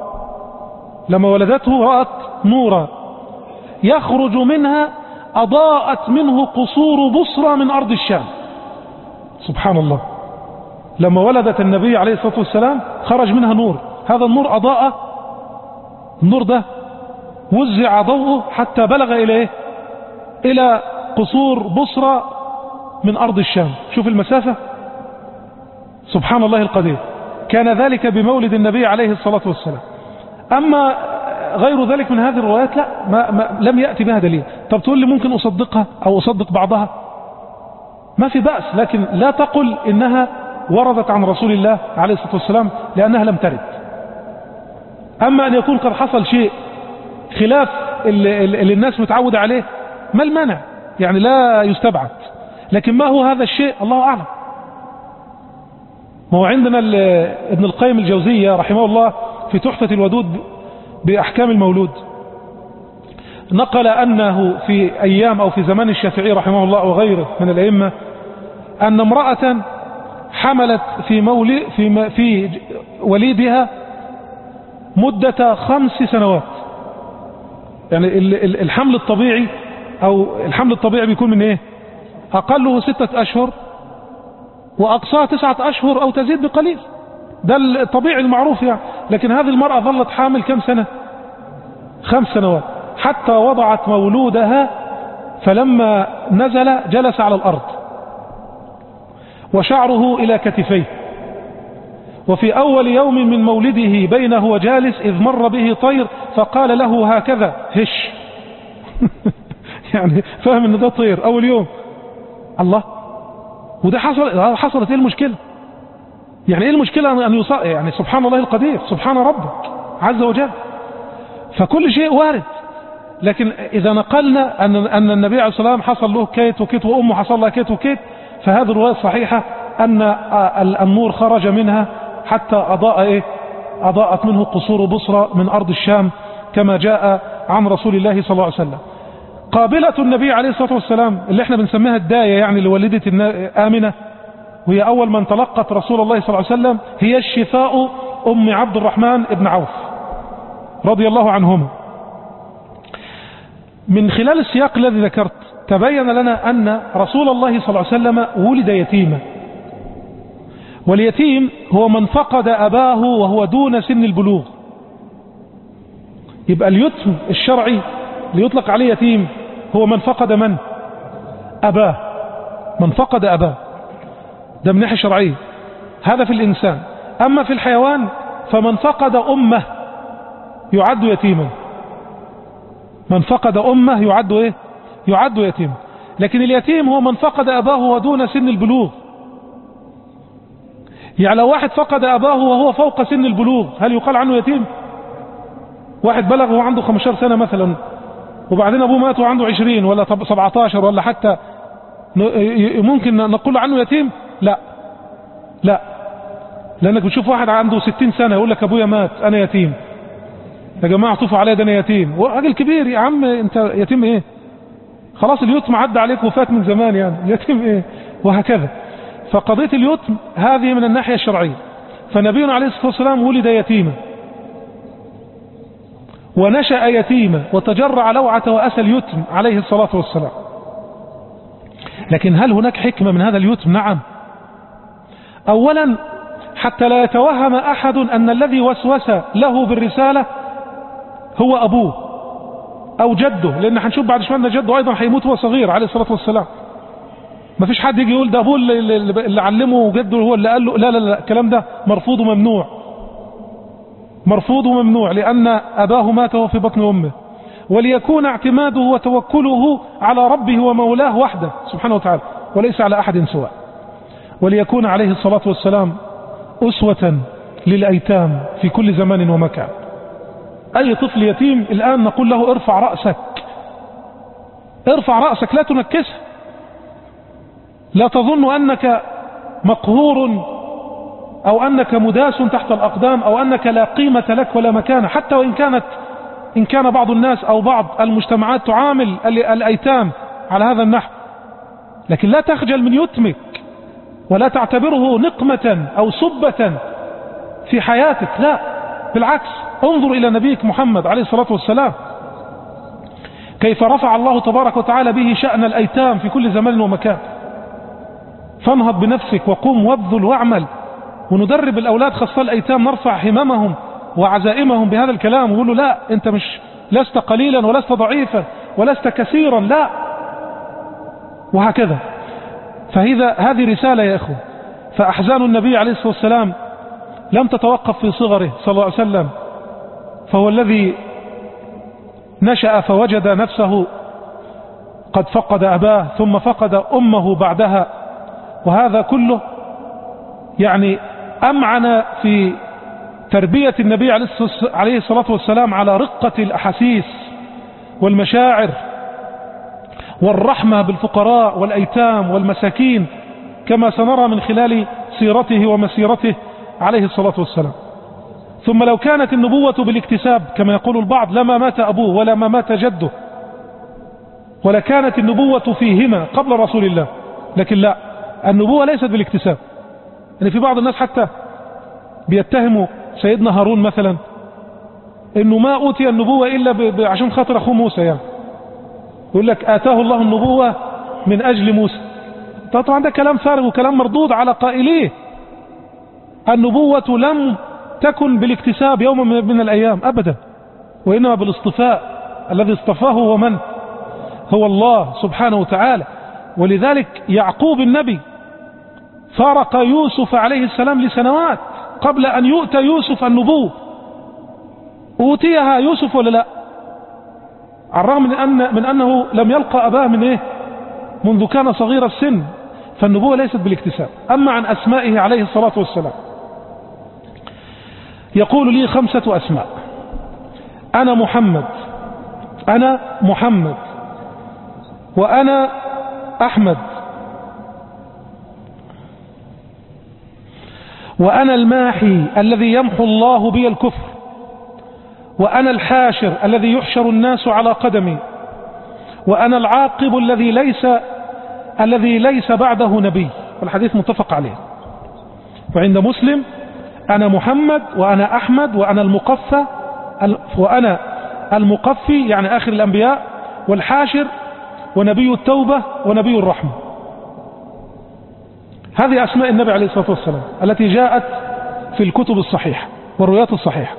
لما ولدته رأت نورا يخرج منها أضاءت منه قصور بصرى من أرض الشام. سبحان الله، لما ولدت النبي عليه الصلاة والسلام خرج منها نور، هذا النور أضاء، النور ده وزع ضوءه حتى بلغ إليه إلى قصور بصرى من أرض الشام. شوف المسافة، سبحان الله القدير. كان ذلك بمولد النبي عليه الصلاة والسلام. أما غير ذلك من هذه الروايات لا ما ما لم يأتي بها دليل. طب تقول لي ممكن أصدقها أو أصدق بعضها، ما في بأس، لكن لا تقل إنها وردت عن رسول الله عليه الصلاة والسلام لأنها لم ترد. أما أن يكون قد حصل شيء خلاف اللي, اللي الناس متعودة عليه، ما المانع؟ يعني لا يستبعد، لكن ما هو هذا الشيء الله أعلم. ما هو عندنا ابن القيم الجوزية رحمه الله في تحفة الودود بأحكام المولود نقل أنه في أيام أو في زمان الشافعي رحمه الله وغيره من الأئمة أن امرأة حملت في مولد في في وليدها مدة خمس سنوات. يعني الحمل الطبيعي أو الحمل الطبيعي بيكون من إيه؟ أقله ستة أشهر وأقصاه تسعة أشهر أو تزيد بقليل، ده الطبيعي المعروف يعني. لكن هذه المرأة ظلت حامل كم سنة؟ خمس سنوات، حتى وضعت مولودها، فلما نزل جلس على الأرض وشعره إلى كتفيه، وفي أول يوم من مولده بينه وجالس إذ مر به طير فقال له هكذا هش. يعني فهم ان ده طير أول يوم. الله، وده حصل حصلت ايه المشكلة؟ يعني ايه المشكلة ان يصاب؟ يعني سبحان الله القدير، سبحان ربك عز وجل. فكل شيء وارد. لكن اذا نقلنا ان ان النبي عليه الصلاة والسلام حصل له كيت وكيت وامه حصل لها كيت وكيت، فهذه الرواية الصحيحة ان النور خرج منها حتى اضاء ايه؟ اضاءت منه قصور بصرى من ارض الشام كما جاء عن رسول الله صلى الله عليه وسلم. قابلة النبي عليه الصلاة والسلام اللي احنا بنسميها الداية يعني لوالدة آمنة، وهي أول من تلقت رسول الله صلى الله عليه وسلم، هي الشفاء أم عبد الرحمن ابن عوف رضي الله عنهما. من خلال السياق الذي ذكرت تبين لنا أن رسول الله صلى الله عليه وسلم ولد يتيما، واليتيم هو من فقد أباه وهو دون سن البلوغ. يبقى اليتم الشرعي ليطلق عليه يتيم هو من فقد من؟ أباه، من فقد أباه، ده من ناحية شرعية، هذا في الإنسان. أما في الحيوان فمن فقد أمه يعد يتيما، من فقد أمه يعد إيه؟ يعد يتيما. لكن اليتيم هو من فقد أباه ودون سن البلوغ. يعني لو واحد فقد أباه وهو فوق سن البلوغ هل يقال عنه يتيم؟ واحد بلغ وهو عنده خمستاشر سنة مثلا، وبعدين ابوه مات وعنده عشرين ولا سبعتاشر، ولا حتى ممكن نقول عنه يتيم؟ لا لا، لانك بتشوف واحد عنده ستين سنة يقول لك ابويا مات انا يتيم. يا جماعة طوفوا عليا ده انا يتيم، وراجل كبير. يا عم انت يتيم ايه؟ خلاص اليتم عدى عليك وفات من زمان، يعني يتيم ايه؟ وهكذا. فقضية اليتم هذه من الناحية الشرعية. فنبينا عليه الصلاة والسلام ولد يتيما ونشأ يتيما وتجرع لوعة وأسى اليتم عليه الصلاة والسلام. لكن هل هناك حكمة من هذا اليتم؟ نعم. أولا حتى لا يتوهم أحد أن الذي وسوس له بالرسالة هو أبوه أو جده، لأن هنشوف بعد شوية أن جده أيضا هيموت وهو صغير عليه الصلاة والسلام. ما فيش حد يجي يقول ده أبوه اللي, اللي علمه وجده هو اللي قال له. لا لا لا، الكلام ده مرفوض وممنوع، مرفوض وممنوع، لأن أباه مات وهو في بطن أمه. وليكون اعتماده وتوكله على ربه ومولاه وحده سبحانه وتعالى، وليس على أحد سواه. وليكون عليه الصلاة والسلام أسوة للأيتام في كل زمان ومكان. أي طفل يتيم الآن نقول له ارفع رأسك، ارفع رأسك، لا تنكسه، لا تظن أنك مقهور أو أنك مداس تحت الأقدام أو أنك لا قيمة لك ولا مكانة، حتى وإن كانت إن كان بعض الناس أو بعض المجتمعات تعامل الأيتام على هذا النحو. لكن لا تخجل من يتمك ولا تعتبره نقمة أو سبة في حياتك، لا بالعكس. انظر إلى نبيك محمد عليه الصلاة والسلام كيف رفع الله تبارك وتعالى به شأن الأيتام في كل زمان ومكان. فانهض بنفسك وقم وابذل واعمل، وندرب الأولاد خاصة الأيتام، نرفع هممهم وعزائمهم بهذا الكلام، ونقول له لا أنت مش لست قليلا ولست ضعيفا ولست كثيرا، لا، وهكذا. فهذا هذه رسالة يا إخوة. فأحزان النبي عليه الصلاة والسلام لم تتوقف في صغره صلى الله عليه وسلم، فهو الذي نشأ فوجد نفسه قد فقد أباه ثم فقد أمه بعدها، وهذا كله يعني أمعن في تربية النبي عليه الصلاة والسلام على رقة الأحاسيس والمشاعر والرحمة بالفقراء والأيتام والمساكين، كما سنرى من خلال سيرته ومسيرته عليه الصلاة والسلام. ثم لو كانت النبوة بالاكتساب كما يقول البعض لما مات أبوه ولا ما مات جده، ولا كانت النبوة فيهما قبل رسول الله. لكن لا، النبوة ليست بالاكتساب. يعني في بعض الناس حتى بيتهموا سيدنا هارون مثلا انه ما اوتي النبوة الا عشان خاطر اخوه موسى، يعني يقول لك اتاه الله النبوة من اجل موسى. طبعا ده كلام فارغ وكلام مردود على قائليه. النبوة لم تكن بالاكتساب يوم من الايام ابدا، وانما بالاصطفاء. الذي اصطفاه هو من؟ هو الله سبحانه وتعالى. ولذلك يعقوب النبي فارق يوسف عليه السلام لسنوات قبل أن يؤتى يوسف النبوة. أوتيها يوسف ولا لا؟ على الرغم من, أن من أنه لم يلقى أباه من إيه؟ منذ كان صغير السن. فالنبوة ليست بالاكتساب. أما عن أسمائه عليه الصلاة والسلام يقول لي خمسة أسماء: أنا محمد، أنا محمد، وأنا أحمد، وأنا الماحي الذي يمحو الله بي الكفر، وأنا الحاشر الذي يحشر الناس على قدمي، وأنا العاقب الذي ليس الذي ليس بعده نبي. والحديث متفق عليه. وعند مسلم: أنا محمد وأنا أحمد وأنا المقفى وأنا المقفي يعني آخر الأنبياء، والحاشر ونبي التوبة ونبي الرحمة. هذه أسماء النبي عليه الصلاة والسلام التي جاءت في الكتب الصحيحة والروايات الصحيحة.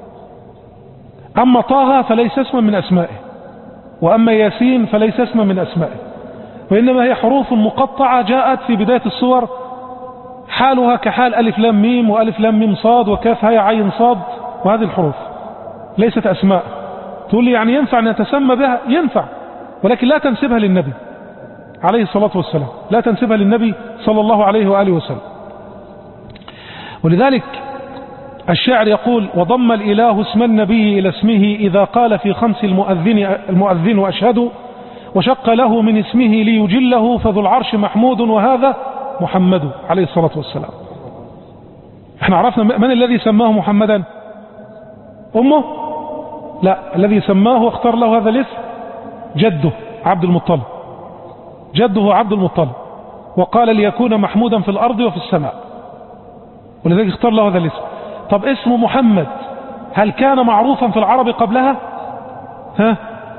أما طه فليس اسما من أسمائه، وأما ياسين فليس اسما من أسمائه، وإنما هي حروف مقطعة جاءت في بداية السور حالها كحال ألف لام ميم وألف لام ميم صاد وكاف هاء عين صاد، وهذه الحروف ليست أسماء. تقول لي يعني ينفع أن نتسمى بها؟ ينفع، ولكن لا تنسبها للنبي عليه الصلاة والسلام، لا تنسبها للنبي صلى الله عليه وآله وسلم. ولذلك الشاعر يقول: وضم الإله اسم النبي إلى اسمه إذا قال في خمس المؤذن, المؤذن أشهد، وشق له من اسمه ليجله، فذو العرش محمود وهذا محمد عليه الصلاة والسلام. احنا عرفنا من الذي سماه محمدا؟ أمه؟ لا، الذي سماه واختار له هذا الاسم جده عبد المطلب، جده عبد المطلب، وقال ليكون محمودا في الأرض وفي السماء، ولذلك اختار له هذا الاسم. طب اسمه محمد هل كان معروفا في العرب قبلها؟ ها؟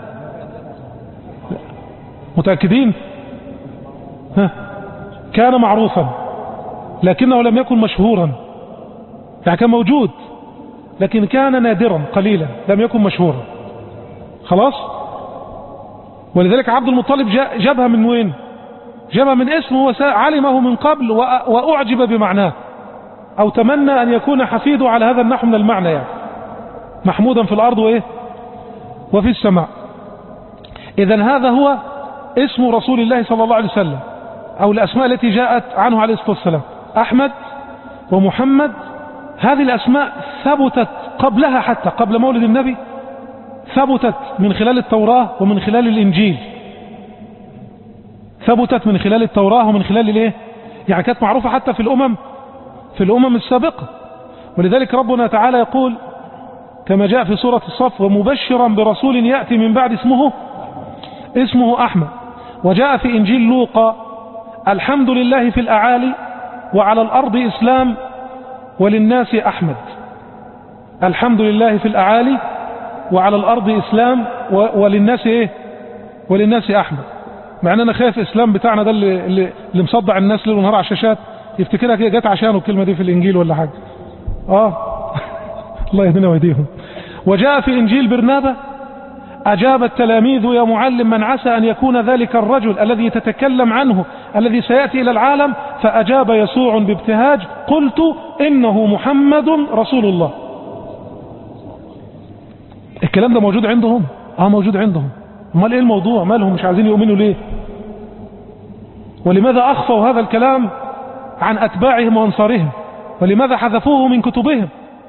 متأكدين؟ ها؟ كان معروفا لكنه لم يكن مشهورا، يعني كان موجود لكن كان نادرا قليلا، لم يكن مشهورا. خلاص؟ ولذلك عبد المطلب جابها من وين؟ جابها من اسمه وعلمه من قبل وأعجب بمعناه، أو تمنى أن يكون حفيده على هذا النحو من المعنى، يعني محمودا في الأرض وإيه؟ وفي السماء. إذن هذا هو اسم رسول الله صلى الله عليه وسلم، أو الأسماء التي جاءت عنه عليه الصلاة والسلام: أحمد ومحمد. هذه الأسماء ثبتت قبلها، حتى قبل مولد النبي ثبتت من خلال التوراة ومن خلال الإنجيل، ثبتت من خلال التوراة ومن خلال الإيه؟ يعني كانت معروفة حتى في الأمم في الأمم السابقة. ولذلك ربنا تعالى يقول كما جاء في سورة الصف: ومبشرا برسول يأتي من بعد اسمه اسمه أحمد. وجاء في إنجيل لوقا: الحمد لله في الأعالي وعلى الأرض إسلام وللناس أحمد. الحمد لله في الأعالي وعلى الأرض إسلام وللناس إيه؟ وللناس أحمد. مع أن أنا خايف إسلام بتاعنا ده اللي, اللي, اللي مصدع الناس ليل ونهار على الشاشات يفتكرها كده جت عشانه الكلمة دي في الإنجيل ولا حاجة. آه الله يهدينا ويهديهم. وجاء في إنجيل برنابا: أجاب التلاميذ يا معلم من عسى أن يكون ذلك الرجل الذي تتكلم عنه الذي سيأتي إلى العالم؟ فأجاب يسوع بابتهاج: قلت إنه محمد رسول الله. الكلام ده موجود عندهم؟ آه موجود عندهم. امال إيه الموضوع؟ مالهم مش عايزين يؤمنوا ليه؟ ولماذا أخفوا هذا الكلام عن أتباعهم وأنصارهم؟ ولماذا حذفوه من كتبهم؟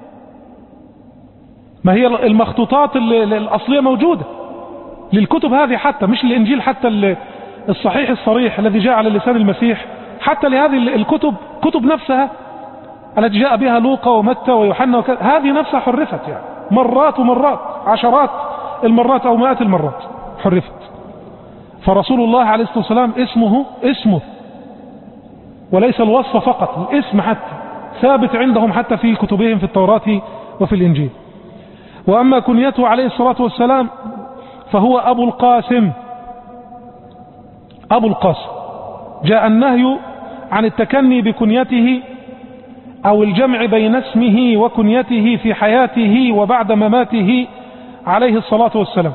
ما هي المخطوطات الأصلية موجودة للكتب هذه، حتى مش الإنجيل، حتى الصحيح الصريح الذي جاء على لسان المسيح، حتى لهذه الكتب كتب نفسها التي جاء بها لوقا ومتى ويوحنا وكذا، هذه نفسها حرفت يعني مرات ومرات، عشرات المرات أو مئات المرات حرفت. فرسول الله عليه الصلاة والسلام اسمه اسمه وليس الوصف فقط، الاسم حتى ثابت عندهم حتى في كتبهم في التوراة وفي الإنجيل. وأما كنيته عليه الصلاة والسلام فهو أبو القاسم. أبو القاسم جاء النهي عن التكني بكنيته أو الجمع بين اسمه وكنيته في حياته وبعد مماته عليه الصلاة والسلام.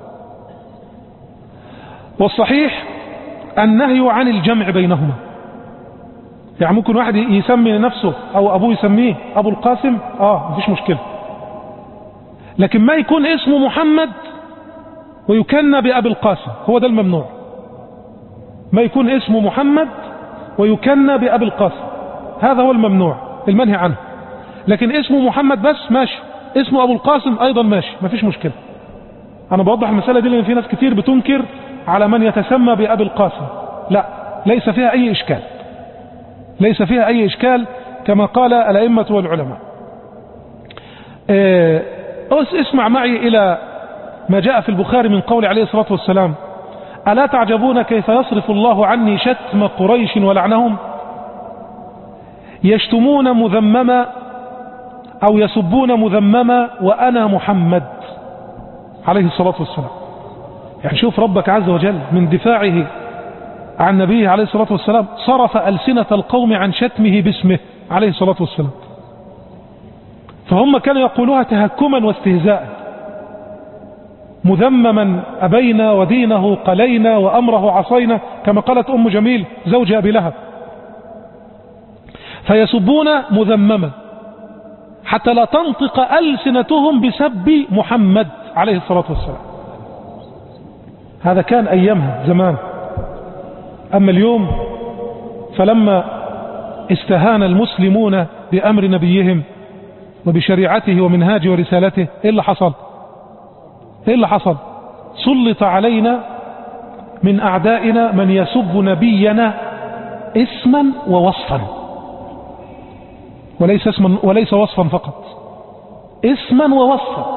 والصحيح النهي عن الجمع بينهما، يعني ممكن واحد يسمي نفسه أو أبوه يسميه أبو القاسم، آه مفيش مشكلة، لكن ما يكون اسمه محمد ويكنى بأبي القاسم، هو ده الممنوع. ما يكون اسمه محمد ويكنى بأبي القاسم، هذا هو الممنوع المنهي عنه. لكن اسمه محمد بس ماشي، اسمه أبو القاسم أيضا ماشي، مفيش مشكلة. أنا بوضح المسألة دي لأن في ناس كتير بتنكر على من يتسمى بأبي القاسم، لا، ليس فيها أي إشكال، ليس فيها أي إشكال كما قال الأئمة والعلماء. اه اسمع معي إلى ما جاء في البخاري من قول عليه الصلاة والسلام: ألا تعجبون كيف يصرف الله عني شتم قريش ولعنهم؟ يشتمون مذمما أو يسبون مذمما وأنا محمد عليه الصلاة والسلام. يعني شوف ربك عز وجل من دفاعه عن نبيه عليه الصلاة والسلام صرف ألسنة القوم عن شتمه باسمه عليه الصلاة والسلام. فهم كانوا يقولوها تهكما واستهزاء: مذمما أبينا ودينه قلينا وأمره عصينا، كما قالت أم جميل زوج أبي لهب. فيسبون مذمما حتى لا تنطق ألسنتهم بسب محمد عليه الصلاة والسلام. هذا كان أيامها زمان. أما اليوم فلما استهان المسلمون بأمر نبيهم وبشريعته ومنهاجه ورسالته، ايه اللي حصل؟ ايه اللي حصل؟ سلط علينا من اعدائنا من يسب نبينا اسما ووصفا، وليس اسما وليس وصفا فقط، اسما ووصفا،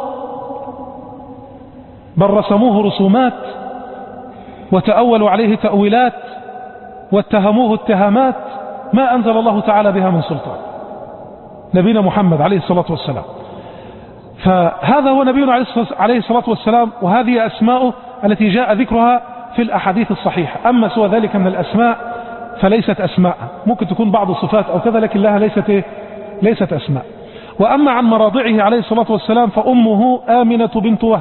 بل رسموه رسومات وتأولوا عليه تأويلات واتهموه اتهامات ما أنزل الله تعالى بها من سلطان. نبينا محمد عليه الصلاة والسلام، فهذا هو نبينا عليه الصلاة والسلام، وهذه أسماؤه التي جاء ذكرها في الأحاديث الصحيحة. أما سوى ذلك من الأسماء فليست أسماء، ممكن تكون بعض الصفات أو كذا، لكن لها ليست إيه؟ ليست أسماء. وأما عن مراضعه عليه الصلاة والسلام فأمه آمنة بنت وهب،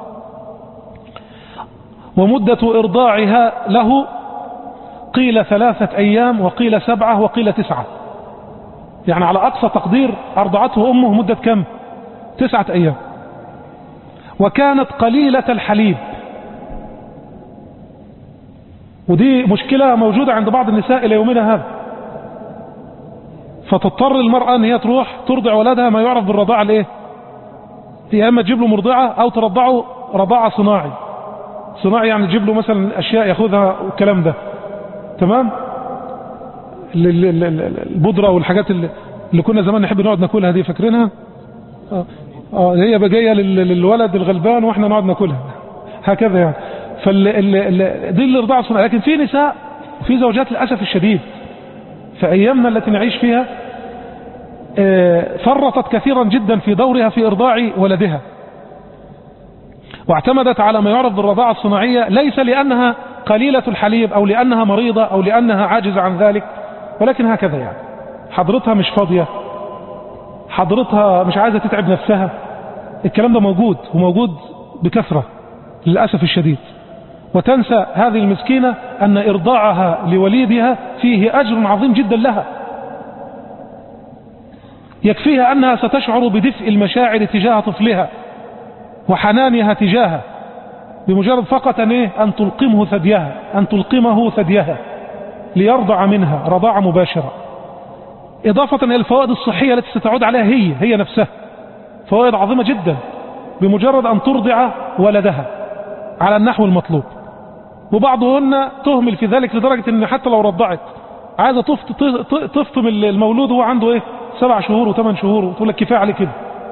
ومدة إرضاعها له قيل ثلاثة أيام وقيل سبعة وقيل تسعة، يعني على أقصى تقدير أرضعته أمه مدة كم؟ تسعة أيام. وكانت قليلة الحليب، ودي مشكلة موجودة عند بعض النساء إلى يومنا هذا، فتضطر المرأة أن هي تروح ترضع ولدها ما يعرف بالرضاعة الإيه؟ يا إما تجيب له مرضعة أو ترضعه رضاعة صناعي. صناعي يعني تجيب له مثلا أشياء يأخذها والكلام ده، تمام؟ البودرة والحاجات اللي كنا زمان نحب نقعد ناكلها دي، فاكرينها؟ اه اه هي بجايه للولد الغلبان واحنا نقعد ناكلها هكذا يعني. فال دي الرضاعه الصناعيه. لكن في نساء وفي زوجات للاسف الشديد في ايامنا التي نعيش فيها فرطت كثيرا جدا في دورها في ارضاع ولدها، واعتمدت على ما يعرف بالرضاعه الصناعيه، ليس لانها قليله الحليب او لانها مريضه او لانها عاجزه عن ذلك، ولكن هكذا يعني حضرتها مش فاضيه، حضرتها مش عايزة تتعب نفسها. الكلام ده موجود وموجود بكثرة للأسف الشديد. وتنسى هذه المسكينة أن إرضاعها لوليدها فيه أجر عظيم جدا لها، يكفيها أنها ستشعر بدفء المشاعر تجاه طفلها وحنانها تجاهه بمجرد فقط أن, إيه؟ أن تلقمه ثديها أن تلقمه ثديها ليرضع منها رضاعة مباشرة، إضافة إلى الفوائد الصحية التي ستعود عليها هي هي نفسها، فوائد عظيمة جدا بمجرد أن ترضع ولدها على النحو المطلوب. وبعضهن تهمل في ذلك لدرجة أن حتى لو رضعت عايزة تفطم المولود وهو عنده إيه سبع شهور وثمان شهور، وتقول لك كفاية عليه كده،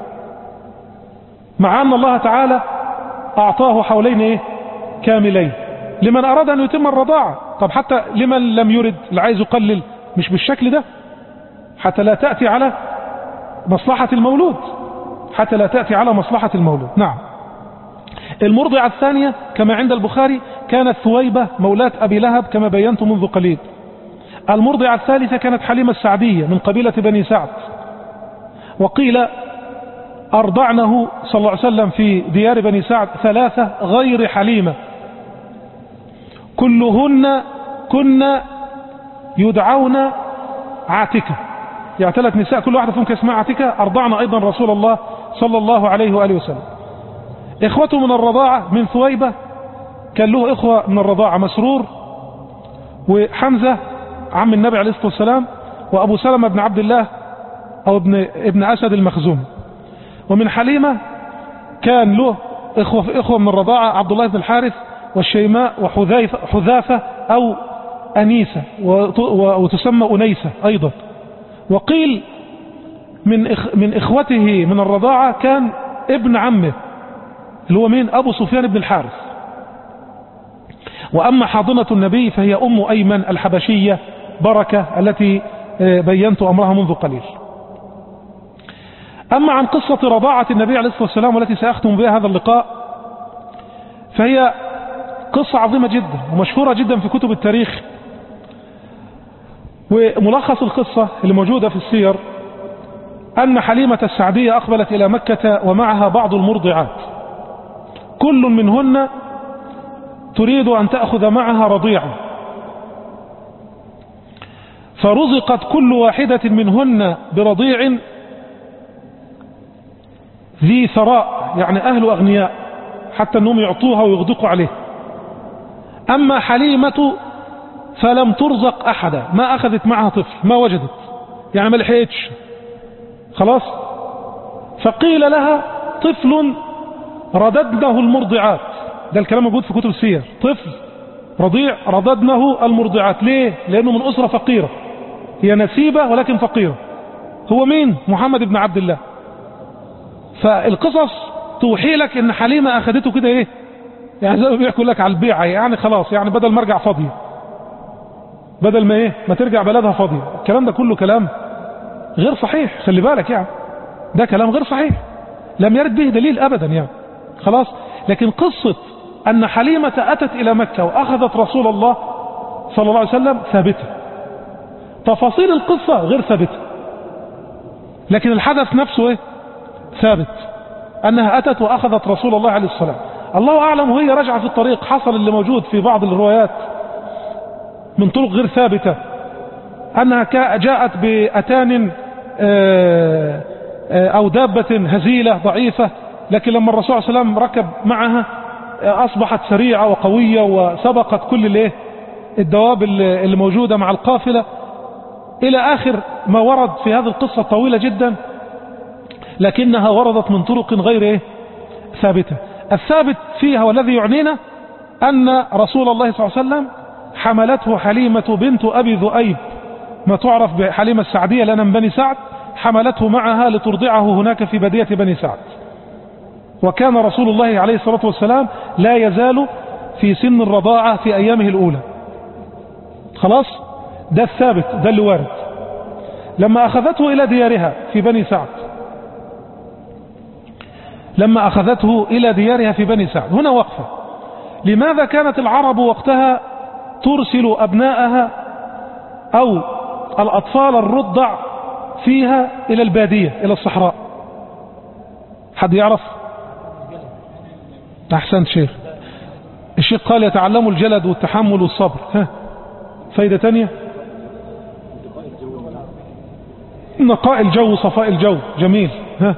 مع أن الله تعالى أعطاه حولين إيه كاملين لمن أراد أن يتم الرضاعة. طب حتى لمن لم يرد، اللي عايز يقلل مش بالشكل ده، حتى لا تأتي على مصلحة المولود، حتى لا تأتي على مصلحة المولود. نعم. المرضعة الثانية كما عند البخاري كانت ثويبة مولاة أبي لهب كما بينت منذ قليل. المرضعة الثالثة كانت حليمة السعدية من قبيلة بني سعد، وقيل أرضعنه صلى الله عليه وسلم في ديار بني سعد ثلاثة غير حليمة، كلهن كن يدعون عاتكة، يعني ثلاث نساء كل واحدة فيهم اسمها عاتكة أرضعن أيضا رسول الله صلى الله عليه وآله وسلم. إخوته من الرضاعة من ثويبة كان له إخوة من الرضاعة مسرور وحمزة عم النبي عليه الصلاة والسلام، وأبو سلمة بن عبد الله أو ابن, ابن أسد المخزومي. ومن حليمة كان له إخوة, إخوة من الرضاعة عبد الله بن الحارث والشيماء وحذافة أو أنيسة وتسمى أنيسة أيضا. وقيل من إخ من إخوته من الرضاعة كان ابن عمه اللي هو مين أبو سفيان بن الحارث. وأما حاضنة النبي فهي أم أيمن الحبشية بركة التي بينت أمرها منذ قليل. أما عن قصة رضاعة النبي عليه الصلاة والسلام والتي سأختم بها هذا اللقاء، فهي قصة عظيمة جدا ومشهورة جدا في كتب التاريخ. وملخص القصة اللي موجودة في السير أن حليمة السعدية أقبلت إلى مكة ومعها بعض المرضعات، كل منهن تريد أن تأخذ معها رضيعا، فرزقت كل واحدة منهن برضيع ذي ثراء، يعني أهل أغنياء حتى أنهم يعطوها ويغدقوا عليه. أما حليمة فلم ترزق أحدا، ما أخذت معها طفل، ما وجدت، يعني ما لحقتش خلاص. فقيل لها طفل رددنه المرضعات، ده الكلام موجود في كتب السير، طفل رضيع رددنه المرضعات. ليه؟ لأنه من أسرة فقيرة، هي نسيبة ولكن فقيرة. هو مين؟ محمد بن عبد الله. فالقصص توحي لك ان حليمة اخدته كده ايه، يعني زي ما بيحكوا لك على البيعة، يعني خلاص، يعني بدل ما ارجع فاضية، بدل ما ايه ما ترجع بلدها فاضية. الكلام ده كله كلام غير صحيح، خلي بالك، يعني ده كلام غير صحيح، لم يرد به دليل ابدا يعني، خلاص. لكن قصة ان حليمة اتت الى مكة واخذت رسول الله صلى الله عليه وسلم ثابتة، تفاصيل القصة غير ثابتة، لكن الحدث نفسه ايه ثابت، انها اتت واخذت رسول الله عليه الصلاة والسلام. الله اعلم وهي راجعة في الطريق حصل اللي موجود في بعض الروايات من طرق غير ثابتة، انها جاءت باتان او دابة هزيلة ضعيفة، لكن لما الرسول صلى الله عليه وسلم ركب معها اصبحت سريعة وقوية وسبقت كل الايه الدواب اللي موجودة مع القافلة، الى اخر ما ورد في هذه القصة الطويلة جدا، لكنها وردت من طرق غير ايه ثابتة. الثابت فيها والذي يعنينا ان رسول الله صلى الله عليه وسلم حملته حليمة بنت ابي ذؤيب، ما تعرف بحليمة السعدية لأنها من بني سعد، حملته معها لترضعه هناك في بدية بني سعد. وكان رسول الله عليه الصلاة والسلام لا يزال في سن الرضاعة في أيامه الأولى، خلاص، ده الثابت، ده اللي وارد. لما أخذته إلى ديارها في بني سعد، لما أخذته إلى ديارها في بني سعد، هنا وقفة. لماذا كانت العرب وقتها ترسل أبناءها أو الأطفال الرضع فيها إلى البادية، إلى الصحراء؟ حد يعرف؟ أحسنت شيخ. الشيخ قال يتعلموا الجلد والتحمل والصبر. ها، فايدة تانية؟ نقاء الجو وصفاء الجو، جميل. ها،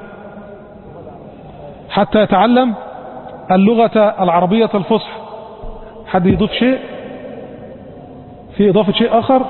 حتى يتعلم اللغة العربية الفصحى. حد يضيف شيء؟ في إضافة شيء آخر؟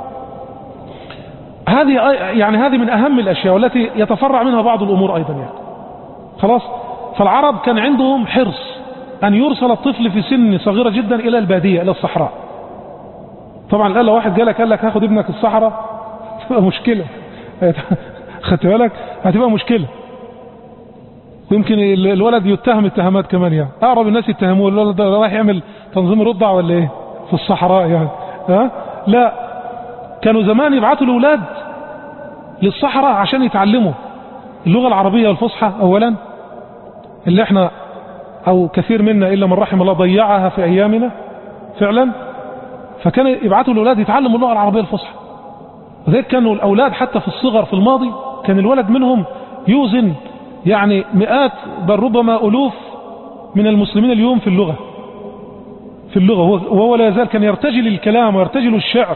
هذه يعني هذه من أهم الأشياء والتي يتفرع منها بعض الأمور أيضا يعني، خلاص. فالعرب كان عندهم حرص أن يرسل الطفل في سن صغيرة جدا إلى البادية، إلى الصحراء. طبعا الآن لو واحد قالك قال لك هاخد ابنك الصحراء تبقى مشكلة، خدت بالك، هتبقى مشكلة، ويمكن الولد يتهم اتهامات كمان، يعني أقرب الناس يتهموه الولد ده رايح يعمل تنظيم رضع ولا إيه في الصحراء يعني. ها، لا، كانوا زمان يبعثوا الأولاد للصحراء عشان يتعلموا اللغة العربية الفصحى أولا، اللي احنا أو كثير منا إلا من رحم الله ضيعها في أيامنا فعلا. فكان يبعثوا الأولاد يتعلموا اللغة العربية الفصحى. وذلك كانوا الأولاد حتى في الصغر في الماضي كان الولد منهم يوزن يعني مئات بل ربما ألوف من المسلمين اليوم في اللغة، في اللغة وهو لا يزال كان يرتجل الكلام ويرتجل الشعر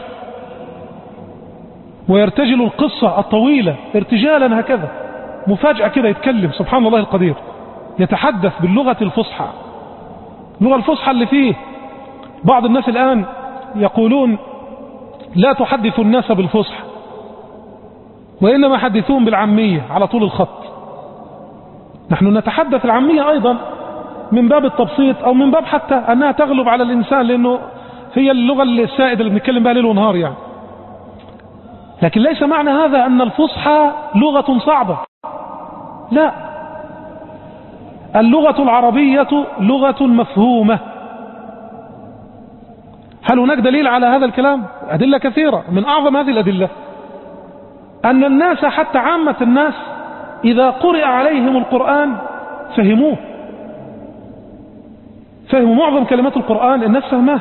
ويرتجل القصة الطويلة ارتجالا هكذا، مفاجأة كده يتكلم، سبحان الله القدير، يتحدث باللغة الفصحى. اللغة الفصحى اللي فيه بعض الناس الآن يقولون لا تحدث الناس بالفصحى وإنما حدثون بالعامية على طول الخط. نحن نتحدث العامية أيضا من باب التبسيط أو من باب حتى أنها تغلب على الإنسان، لأنه هي اللغة السائدة اللي بنتكلم بها ليل ونهار يعني. لكن ليس معنى هذا أن الفصحى لغة صعبة، لا، اللغة العربية لغة مفهومة. هل هناك دليل على هذا الكلام؟ أدلة كثيرة، من أعظم هذه الأدلة أن الناس حتى عامة الناس إذا قرئ عليهم القرآن فهموه، فهموا معظم كلمات القرآن، الناس فهماه،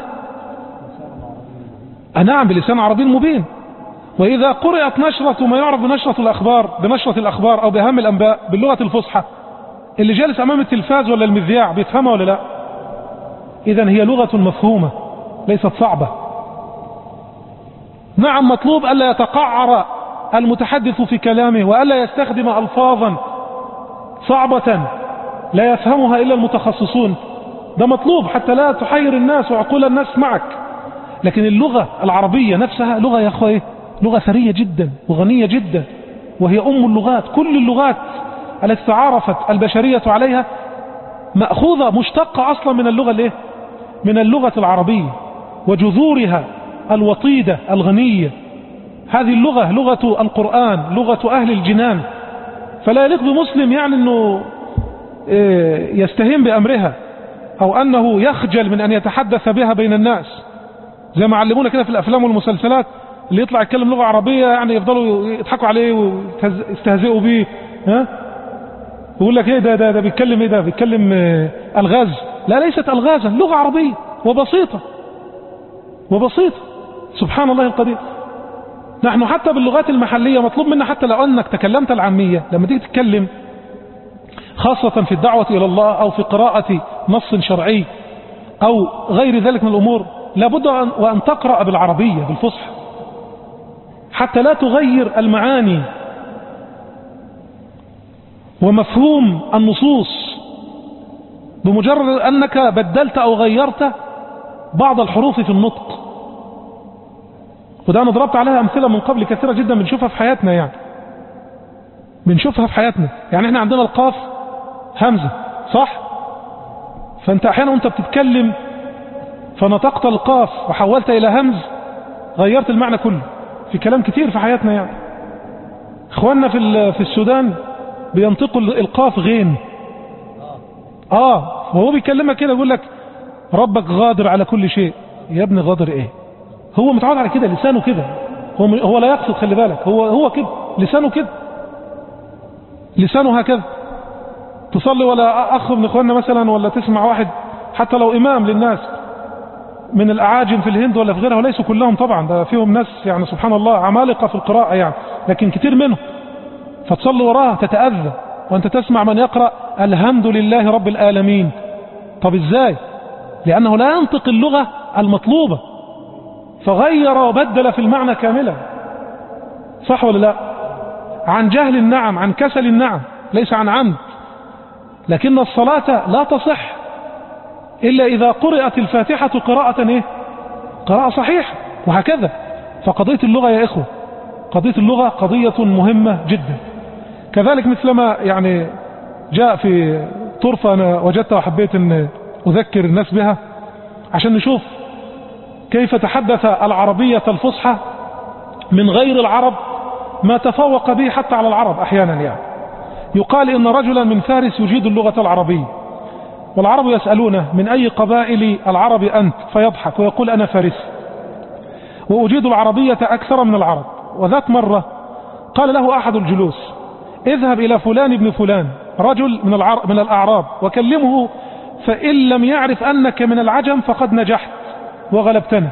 نعم، بلسان عربي مبين. وإذا قرأت نشرة ما يعرف بنشرة الأخبار بنشرة الأخبار أو بأهم الأنباء باللغة الفصحى، اللي جالس أمام التلفاز ولا المذياع بيفهمها ولا لا؟ إذن هي لغة مفهومة ليست صعبة. نعم، مطلوب ألا يتقعر المتحدث في كلامه وألا يستخدم ألفاظا صعبة لا يفهمها إلا المتخصصون، ده مطلوب حتى لا تحير الناس وعقول الناس معك. لكن اللغة العربية نفسها لغة يا أخوة لغة ثرية جدا وغنية جدا، وهي أم اللغات. كل اللغات التي تعارفت البشرية عليها مأخوذة مشتقة أصلا من اللغة الايه؟ من اللغة العربية وجذورها الوطيدة الغنية. هذه اللغة لغة القرآن، لغة أهل الجنان، فلا يليق بمسلم يعني أنه يستهين بأمرها أو أنه يخجل من أن يتحدث بها بين الناس، زي ما علمونا كده في الأفلام والمسلسلات، اللي يطلع يتكلم لغة عربية يعني يفضلوا يضحكوا عليه ويستهزئوا به، ها يقول لك ايه ده ده ده بيتكلم ايه ده بيتكلم الغاز. لا، ليست الغازا، لغة عربية وبسيطة وبسيطة. سبحان الله القدير. نحن حتى باللغات المحلية مطلوب منا حتى لو أنك تكلمت العامية، لما تيجي تتكلم خاصة في الدعوة إلى الله أو في قراءة نص شرعي أو غير ذلك من الأمور، لابد وأن تقرأ بالعربية بالفصحى حتى لا تغير المعاني ومفهوم النصوص بمجرد أنك بدلت أو غيرت بعض الحروف في النطق. وده أنا ضربت عليها أمثلة من قبل كثيرة جدا بنشوفها في حياتنا، يعني بنشوفها في حياتنا. يعني احنا عندنا القاف همزة صح؟ فانت احيانا وانت بتتكلم فنطقت القاف وحولت الى همز، غيرت المعنى كله في كلام كتير في حياتنا. يعني اخواننا في في السودان بينطقوا القاف غين. اه وهو بيكلمك كده يقول لك ربك غادر على كل شيء. يا ابني غادر ايه؟ هو متعود على كده، لسانه كده، هو هو لا يقصد، خلي بالك، هو هو كده، لسانه كده، لسانه هكذا. تصلي ولا اخ من اخواننا مثلا، ولا تسمع واحد حتى لو امام للناس من الاعاجم في الهند ولا في غيرها، وليسوا كلهم طبعا، ده فيهم ناس يعني سبحان الله عمالقة في القراءة يعني، لكن كتير منهم، فتصلي وراها تتأذى وانت تسمع من يقرأ الحمد لله رب العالمين. طب ازاي؟ لانه لا ينطق اللغة المطلوبة، فغير وبدل في المعنى كاملا. صح ولا لا؟ عن جهل النعم، عن كسل النعم، ليس عن عمد. لكن الصلاة لا تصح إلا إذا قرأت الفاتحة قراءة إيه؟ قراءة صحيحة، وهكذا. فقضية اللغة يا إخوة، قضية اللغة قضية مهمة جدا. كذلك مثلما يعني جاء في طرفة أنا وجدتها وحبيت أن أذكر الناس بها عشان نشوف كيف تحدث العربية الفصحى من غير العرب ما تفوق به حتى على العرب أحيانا. يعني يقال إن رجلا من فارس يجيد اللغة العربية، والعرب يسألونه من أي قبائل العرب أنت؟ فيضحك ويقول أنا فارس وأجيد العربية أكثر من العرب. وذات مرة قال له أحد الجلوس اذهب إلى فلان ابن فلان رجل من, العر... من الأعراب وكلمه، فإن لم يعرف أنك من العجم فقد نجحت وغلبتنا.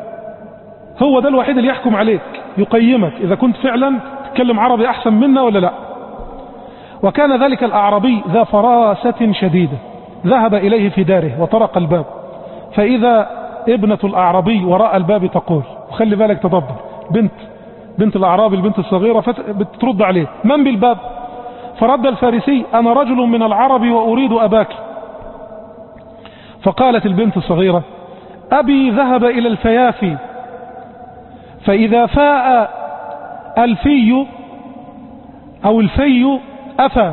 هو ده الوحيد اللي يحكم عليك، يقيمك إذا كنت فعلا تتكلم عربي أحسن منا ولا لا. وكان ذلك الأعرابي ذا فراسة شديدة، ذهب إليه في داره وطرق الباب، فإذا ابنة الأعرابي وراء الباب تقول، وخلي بالك تدبر، بنت بنت الأعرابي البنت الصغيرة بترد عليه، من بالباب؟ فرد الفارسي أنا رجل من العرب وأريد أباك. فقالت البنت الصغيرة أبي ذهب إلى الفيافي، فإذا فاء الفي أو الفي أفى.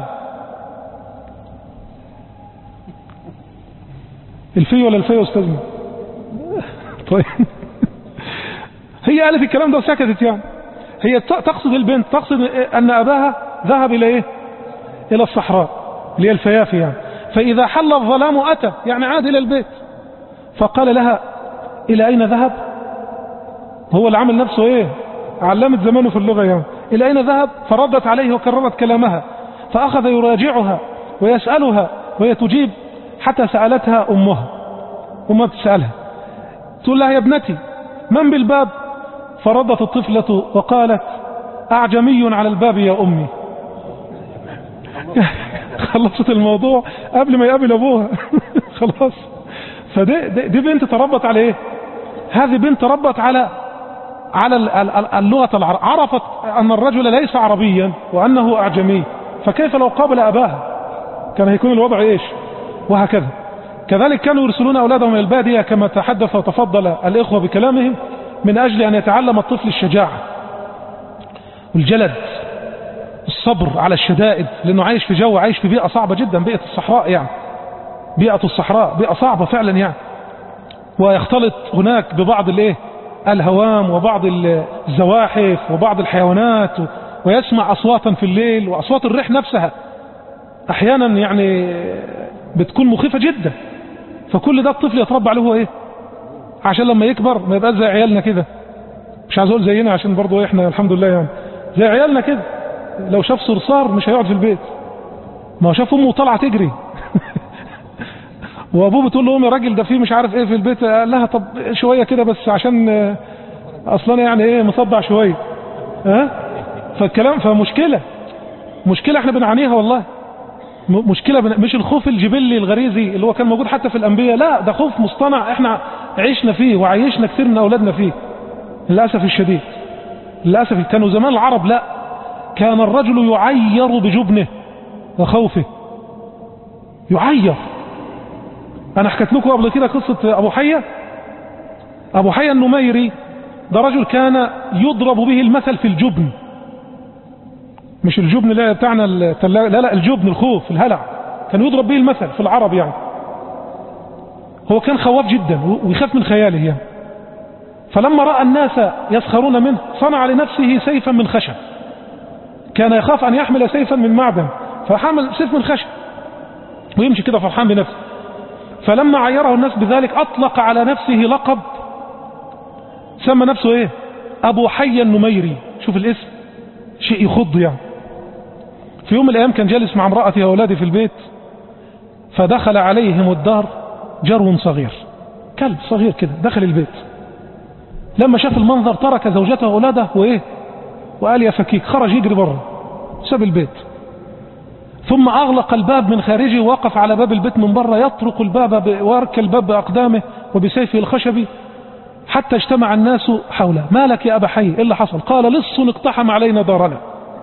الفي ولا الفي يا أستاذنا؟ طيب هي قالت الكلام ده وسكتت. يعني هي تقصد البنت، تقصد أن أباها ذهب إلى إيه؟ إلى الصحراء اللي هي الفيافي يعني. فإذا حل الظلام أتى، يعني عاد إلى البيت. فقال لها إلى أين ذهب؟ هو اللي عمل نفسه إيه؟ علمت زمانه في اللغة يعني. إلى أين ذهب؟ فردت عليه وكررت كلامها، فأخذ يراجعها ويسألها وهي تجيب، حتى سألتها أمها، أمها تسألها تقول لها يا ابنتي من بالباب؟ فردت الطفلة وقالت أعجمي على الباب يا أمي. خلصت الموضوع قبل ما يقابل أبوها. خلاص. فدي دي بنت تربت على إيه؟ هذه بنت تربت على على اللغة العربية، عرفت أن الرجل ليس عربيا وأنه أعجمي، فكيف لو قابل أباها؟ كان هيكون الوضع إيش؟ وهكذا. كذلك كانوا يرسلون أولادهم إلى البادية كما تحدث وتفضل الإخوة بكلامهم، من أجل أن يتعلم الطفل الشجاعة والجلد الصبر على الشدائد، لأنه عايش في جو، عايش في بيئة صعبة جدا، بيئة الصحراء يعني، بيئة الصحراء بيئة صعبة فعلا يعني. ويختلط هناك ببعض الايه الهوام وبعض الزواحف وبعض الحيوانات، ويسمع أصواتا في الليل، وأصوات الريح نفسها أحيانا يعني بتكون مخيفة جدا. فكل ده الطفل يتربى عليه هو ايه، عشان لما يكبر ما يبقاش زي عيالنا كده، مش عايز اقول زينا عشان برضو احنا الحمد لله يعني زي عيالنا كده، لو شاف صرصار مش هيقعد في البيت، ما هو شاف امه طالعه تجري وابوه بتقول له يا راجل ده في مش عارف ايه في البيت، قال لها طب شويه كده بس عشان اصلا يعني ايه مصدع شويه ها. فالكلام فمشكله مشكله احنا بنعانيها والله، مشكله بن... مش الخوف الجبلي الغريزي اللي هو كان موجود حتى في الانبياء، لا ده خوف مصطنع احنا عشنا فيه وعيشنا كثير من اولادنا فيه للاسف الشديد. للاسف كانوا زمان العرب لا، كان الرجل يعير بجبنه وخوفه، يعير. انا حكيت لكم قبل كده قصة ابو حية ابو حية النميري، ده رجل كان يضرب به المثل في الجبن، مش الجبن اللي بتاعنا التلاجة، لا لا الجبن الخوف الهلع، كان يضرب به المثل في العرب يعني. هو كان خواف جدا ويخاف من خياله يعني. فلما رأى الناس يسخرون منه صنع لنفسه سيفا من خشب، كان يخاف أن يحمل سيفا من معدن، فحمل سيف من خشب ويمشي كده فرحان بنفسه. فلما عيره الناس بذلك أطلق على نفسه لقب، سمى نفسه ايه، ابو حي النميري. شوف الاسم، شيء يخض يعني. في يوم من الايام كان جالس مع امرأته واولاده في البيت، فدخل عليهم الدار جرو صغير، كلب صغير كده دخل البيت. لما شاف المنظر ترك زوجته واولاده وايه وقال يا فكيك، خرج يجري بره ساب البيت، ثم اغلق الباب من خارجه ووقف على باب البيت من بره يطرق الباب ويرك الباب باقدامه وبسيفه الخشبي حتى اجتمع الناس حوله. ما لك يا ابا حي، ايه اللي حصل؟ قال لص اقتحم علينا دارنا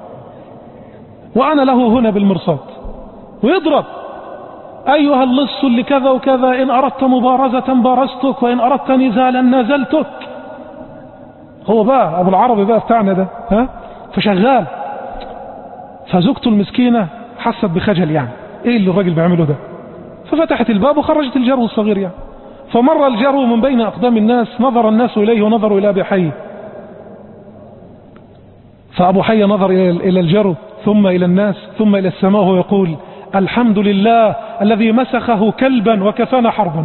وانا له هنا بالمرصاد، ويضرب ايها اللص اللي كذا وكذا، ان اردت مبارزة بارزتك وان اردت نزالا نزلتك. هو بقى ابو العربي بقى بتاعنا ده ها، فشغال. فزوجته المسكينة حست بخجل يعني، ايه اللي الراجل بيعمله ده؟ ففتحت الباب وخرجت الجرو الصغير يعني. فمر الجرو من بين اقدام الناس، نظر الناس اليه ونظروا الى ابي حي، فابو حي نظر الى الجرو ثم الى الناس ثم الى السماء وهو يقول الحمد لله الذي مسخه كلبا وكفانا حربا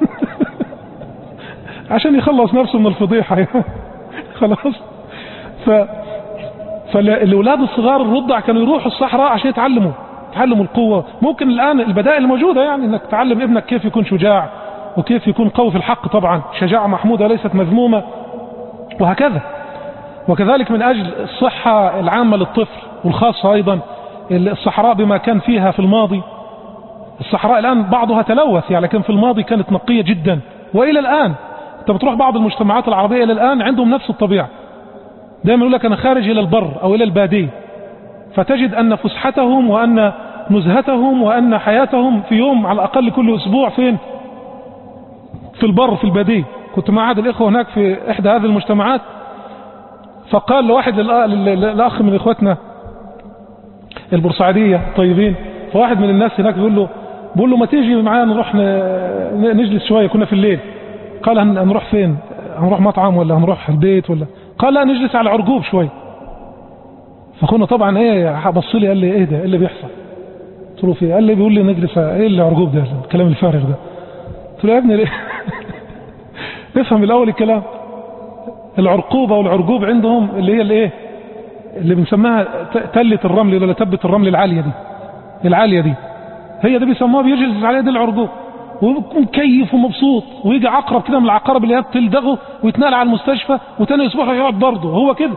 عشان يخلص نفسه من الفضيحة خلاص. ف... فالأولاد الصغار الرضع كانوا يروحوا الصحراء عشان يتعلموا يتعلموا القوة. ممكن الآن البدائل الموجودة يعني انك تعلم ابنك كيف يكون شجاع وكيف يكون قوي في الحق، طبعا شجاعة محمودة ليست مذمومة، وهكذا. وكذلك من أجل الصحة العامة للطفل والخاصة أيضا الصحراء بما كان فيها في الماضي. الصحراء الآن بعضها تلوث يعني، لكن في الماضي كانت نقية جدا، وإلى الآن انت بتروح بعض المجتمعات العربية إلى الآن عندهم نفس الطبيعة. دائما يقول لك أنا خارج إلى البر أو إلى البادية، فتجد أن فسحتهم وأن نزهتهم وأن حياتهم في يوم على الأقل كل أسبوع فين؟ في البر في البادية. كنت مع أحد الإخوة هناك في إحدى هذه المجتمعات، فقال لواحد الأخ من إخوتنا البورسعيدية طيبين، فواحد من الناس هناك بيقول له بيقول له ما تيجي معانا نروح نجلس شوية، كنا في الليل. قال هنروح فين؟ هنروح مطعم ولا هنروح البيت ولا؟ قال لا نجلس على عرجوب شوية. فاخونا طبعا ايه بص لي قال لي ايه ده، ايه اللي بيحصل؟ قلت له في؟ قال لي بيقول لي نجلس. ايه اللي عرجوب ده الكلام الفارغ ده؟ قلت له يا ابني افهم الاول الكلام. العرقوبة والعرجوب عندهم اللي هي الايه اللي بنسميها تلة الرمل ولا تبة الرمل العالية دي، العالية دي هي دي بيسموها بيجلس عليها دي العرجوب، ويكون كيف ومبسوط، ويجي عقرب كده من العقارب اللي هي بتلدغه ويتنقل على المستشفى وتاني اسبوع يقعد برضه هو كده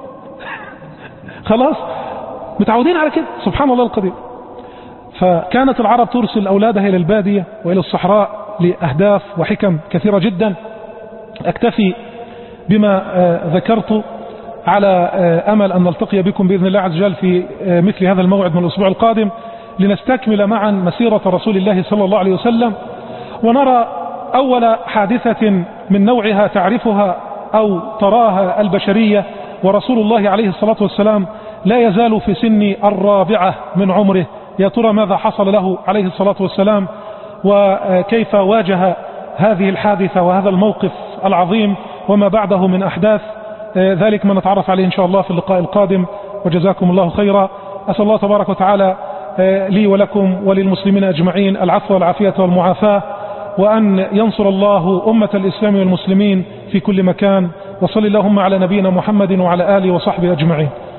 خلاص متعودين على كده. سبحان الله القدير. فكانت العرب ترسل أولادها إلى البادية وإلى الصحراء لأهداف وحكم كثيرة جدا. أكتفي بما ذكرت على أمل أن نلتقي بكم بإذن الله عز وجل في مثل هذا الموعد من الأسبوع القادم، لنستكمل معا مسيرة رسول الله صلى الله عليه وسلم، ونرى أول حادثة من نوعها تعرفها أو تراها البشرية، ورسول الله عليه الصلاة والسلام لا يزال في سن الرابعة من عمره. يا ترى ماذا حصل له عليه الصلاة والسلام، وكيف واجه هذه الحادثة وهذا الموقف العظيم وما بعده من أحداث؟ ذلك ما نتعرف عليه إن شاء الله في اللقاء القادم، وجزاكم الله خيرا. أسأل الله تبارك وتعالى لي ولكم وللمسلمين أجمعين العفو والعافية والمعافاة، وأن ينصر الله أمة الإسلام والمسلمين في كل مكان. وصل اللهم على نبينا محمد وعلى آله وصحبه أجمعين.